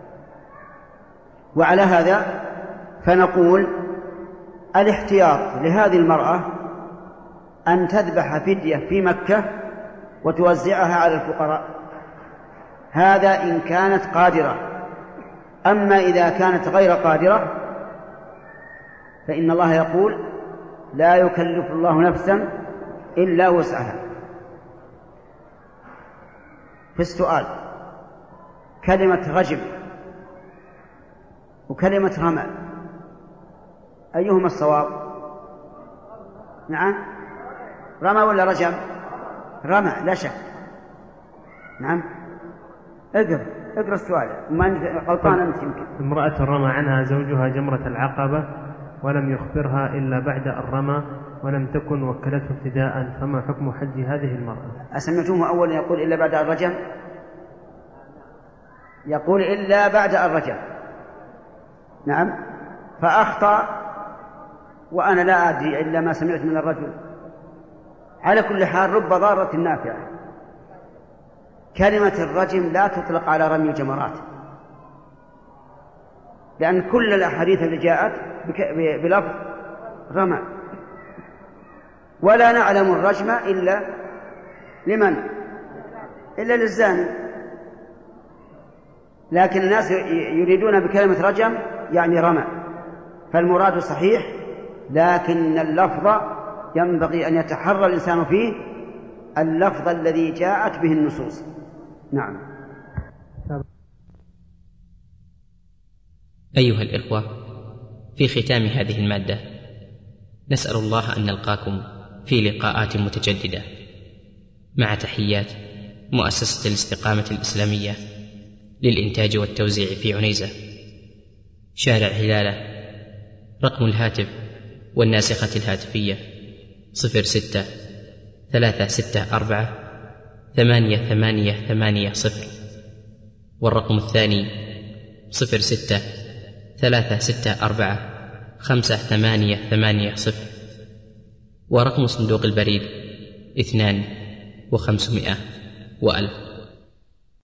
وعلى هذا فنقول الاحتياط لهذه المرأة أن تذبح فدية في مكة وتوزعها على الفقراء، هذا إن كانت قادرة. أما إذا كانت غير قادرة فإن الله يقول: لا يكلف الله نفسا إلا وسعها. في السؤال: كلمة رجم وكلمة رمى أيهما الصواب؟ نعم، رمى ولا رجم؟ رمى لا شك. نعم، اقرأ السؤال، ما أنت غلطان أنت. يمكن امرأة رمى عنها زوجها جمرة العقبة ولم يخبرها إلا بعد الرمى ولم تكن وكلته ابتداء، فما حكم حج هذه المرأة؟ أسمعتمه أولا يقول إلا بعد الرجم؟ يقول إلا بعد الرجم. نعم، فأخطأ وأنا لا أدري إلا ما سمعت من الرجل. على كل حال رب ضارة نافعة. كلمة الرجم لا تطلق على رمي الجمرات، لأن كل الأحاديث اللي جاءت بلفظ رمى، ولا نعلم الرجم إلا لمن؟ إلا للزاني. لكن الناس يريدون بكلمة رجم يعني رمى، فالمراد صحيح، لكن اللفظ ينبغي أن يتحرى الإنسان فيه اللفظ الذي جاءت به النصوص. نعم. أيها الإخوة، في ختام هذه المادة نسأل الله أن نلقاكم في لقاءات متجددة، مع تحيات مؤسسة الاستقامة الإسلامية للإنتاج والتوزيع في عنيزة، شارع هلالة. رقم الهاتف والناسخة الهاتفية 06-364-8880، والرقم الثاني 06-364-5880، ورقم صندوق البريد 2500 و1000.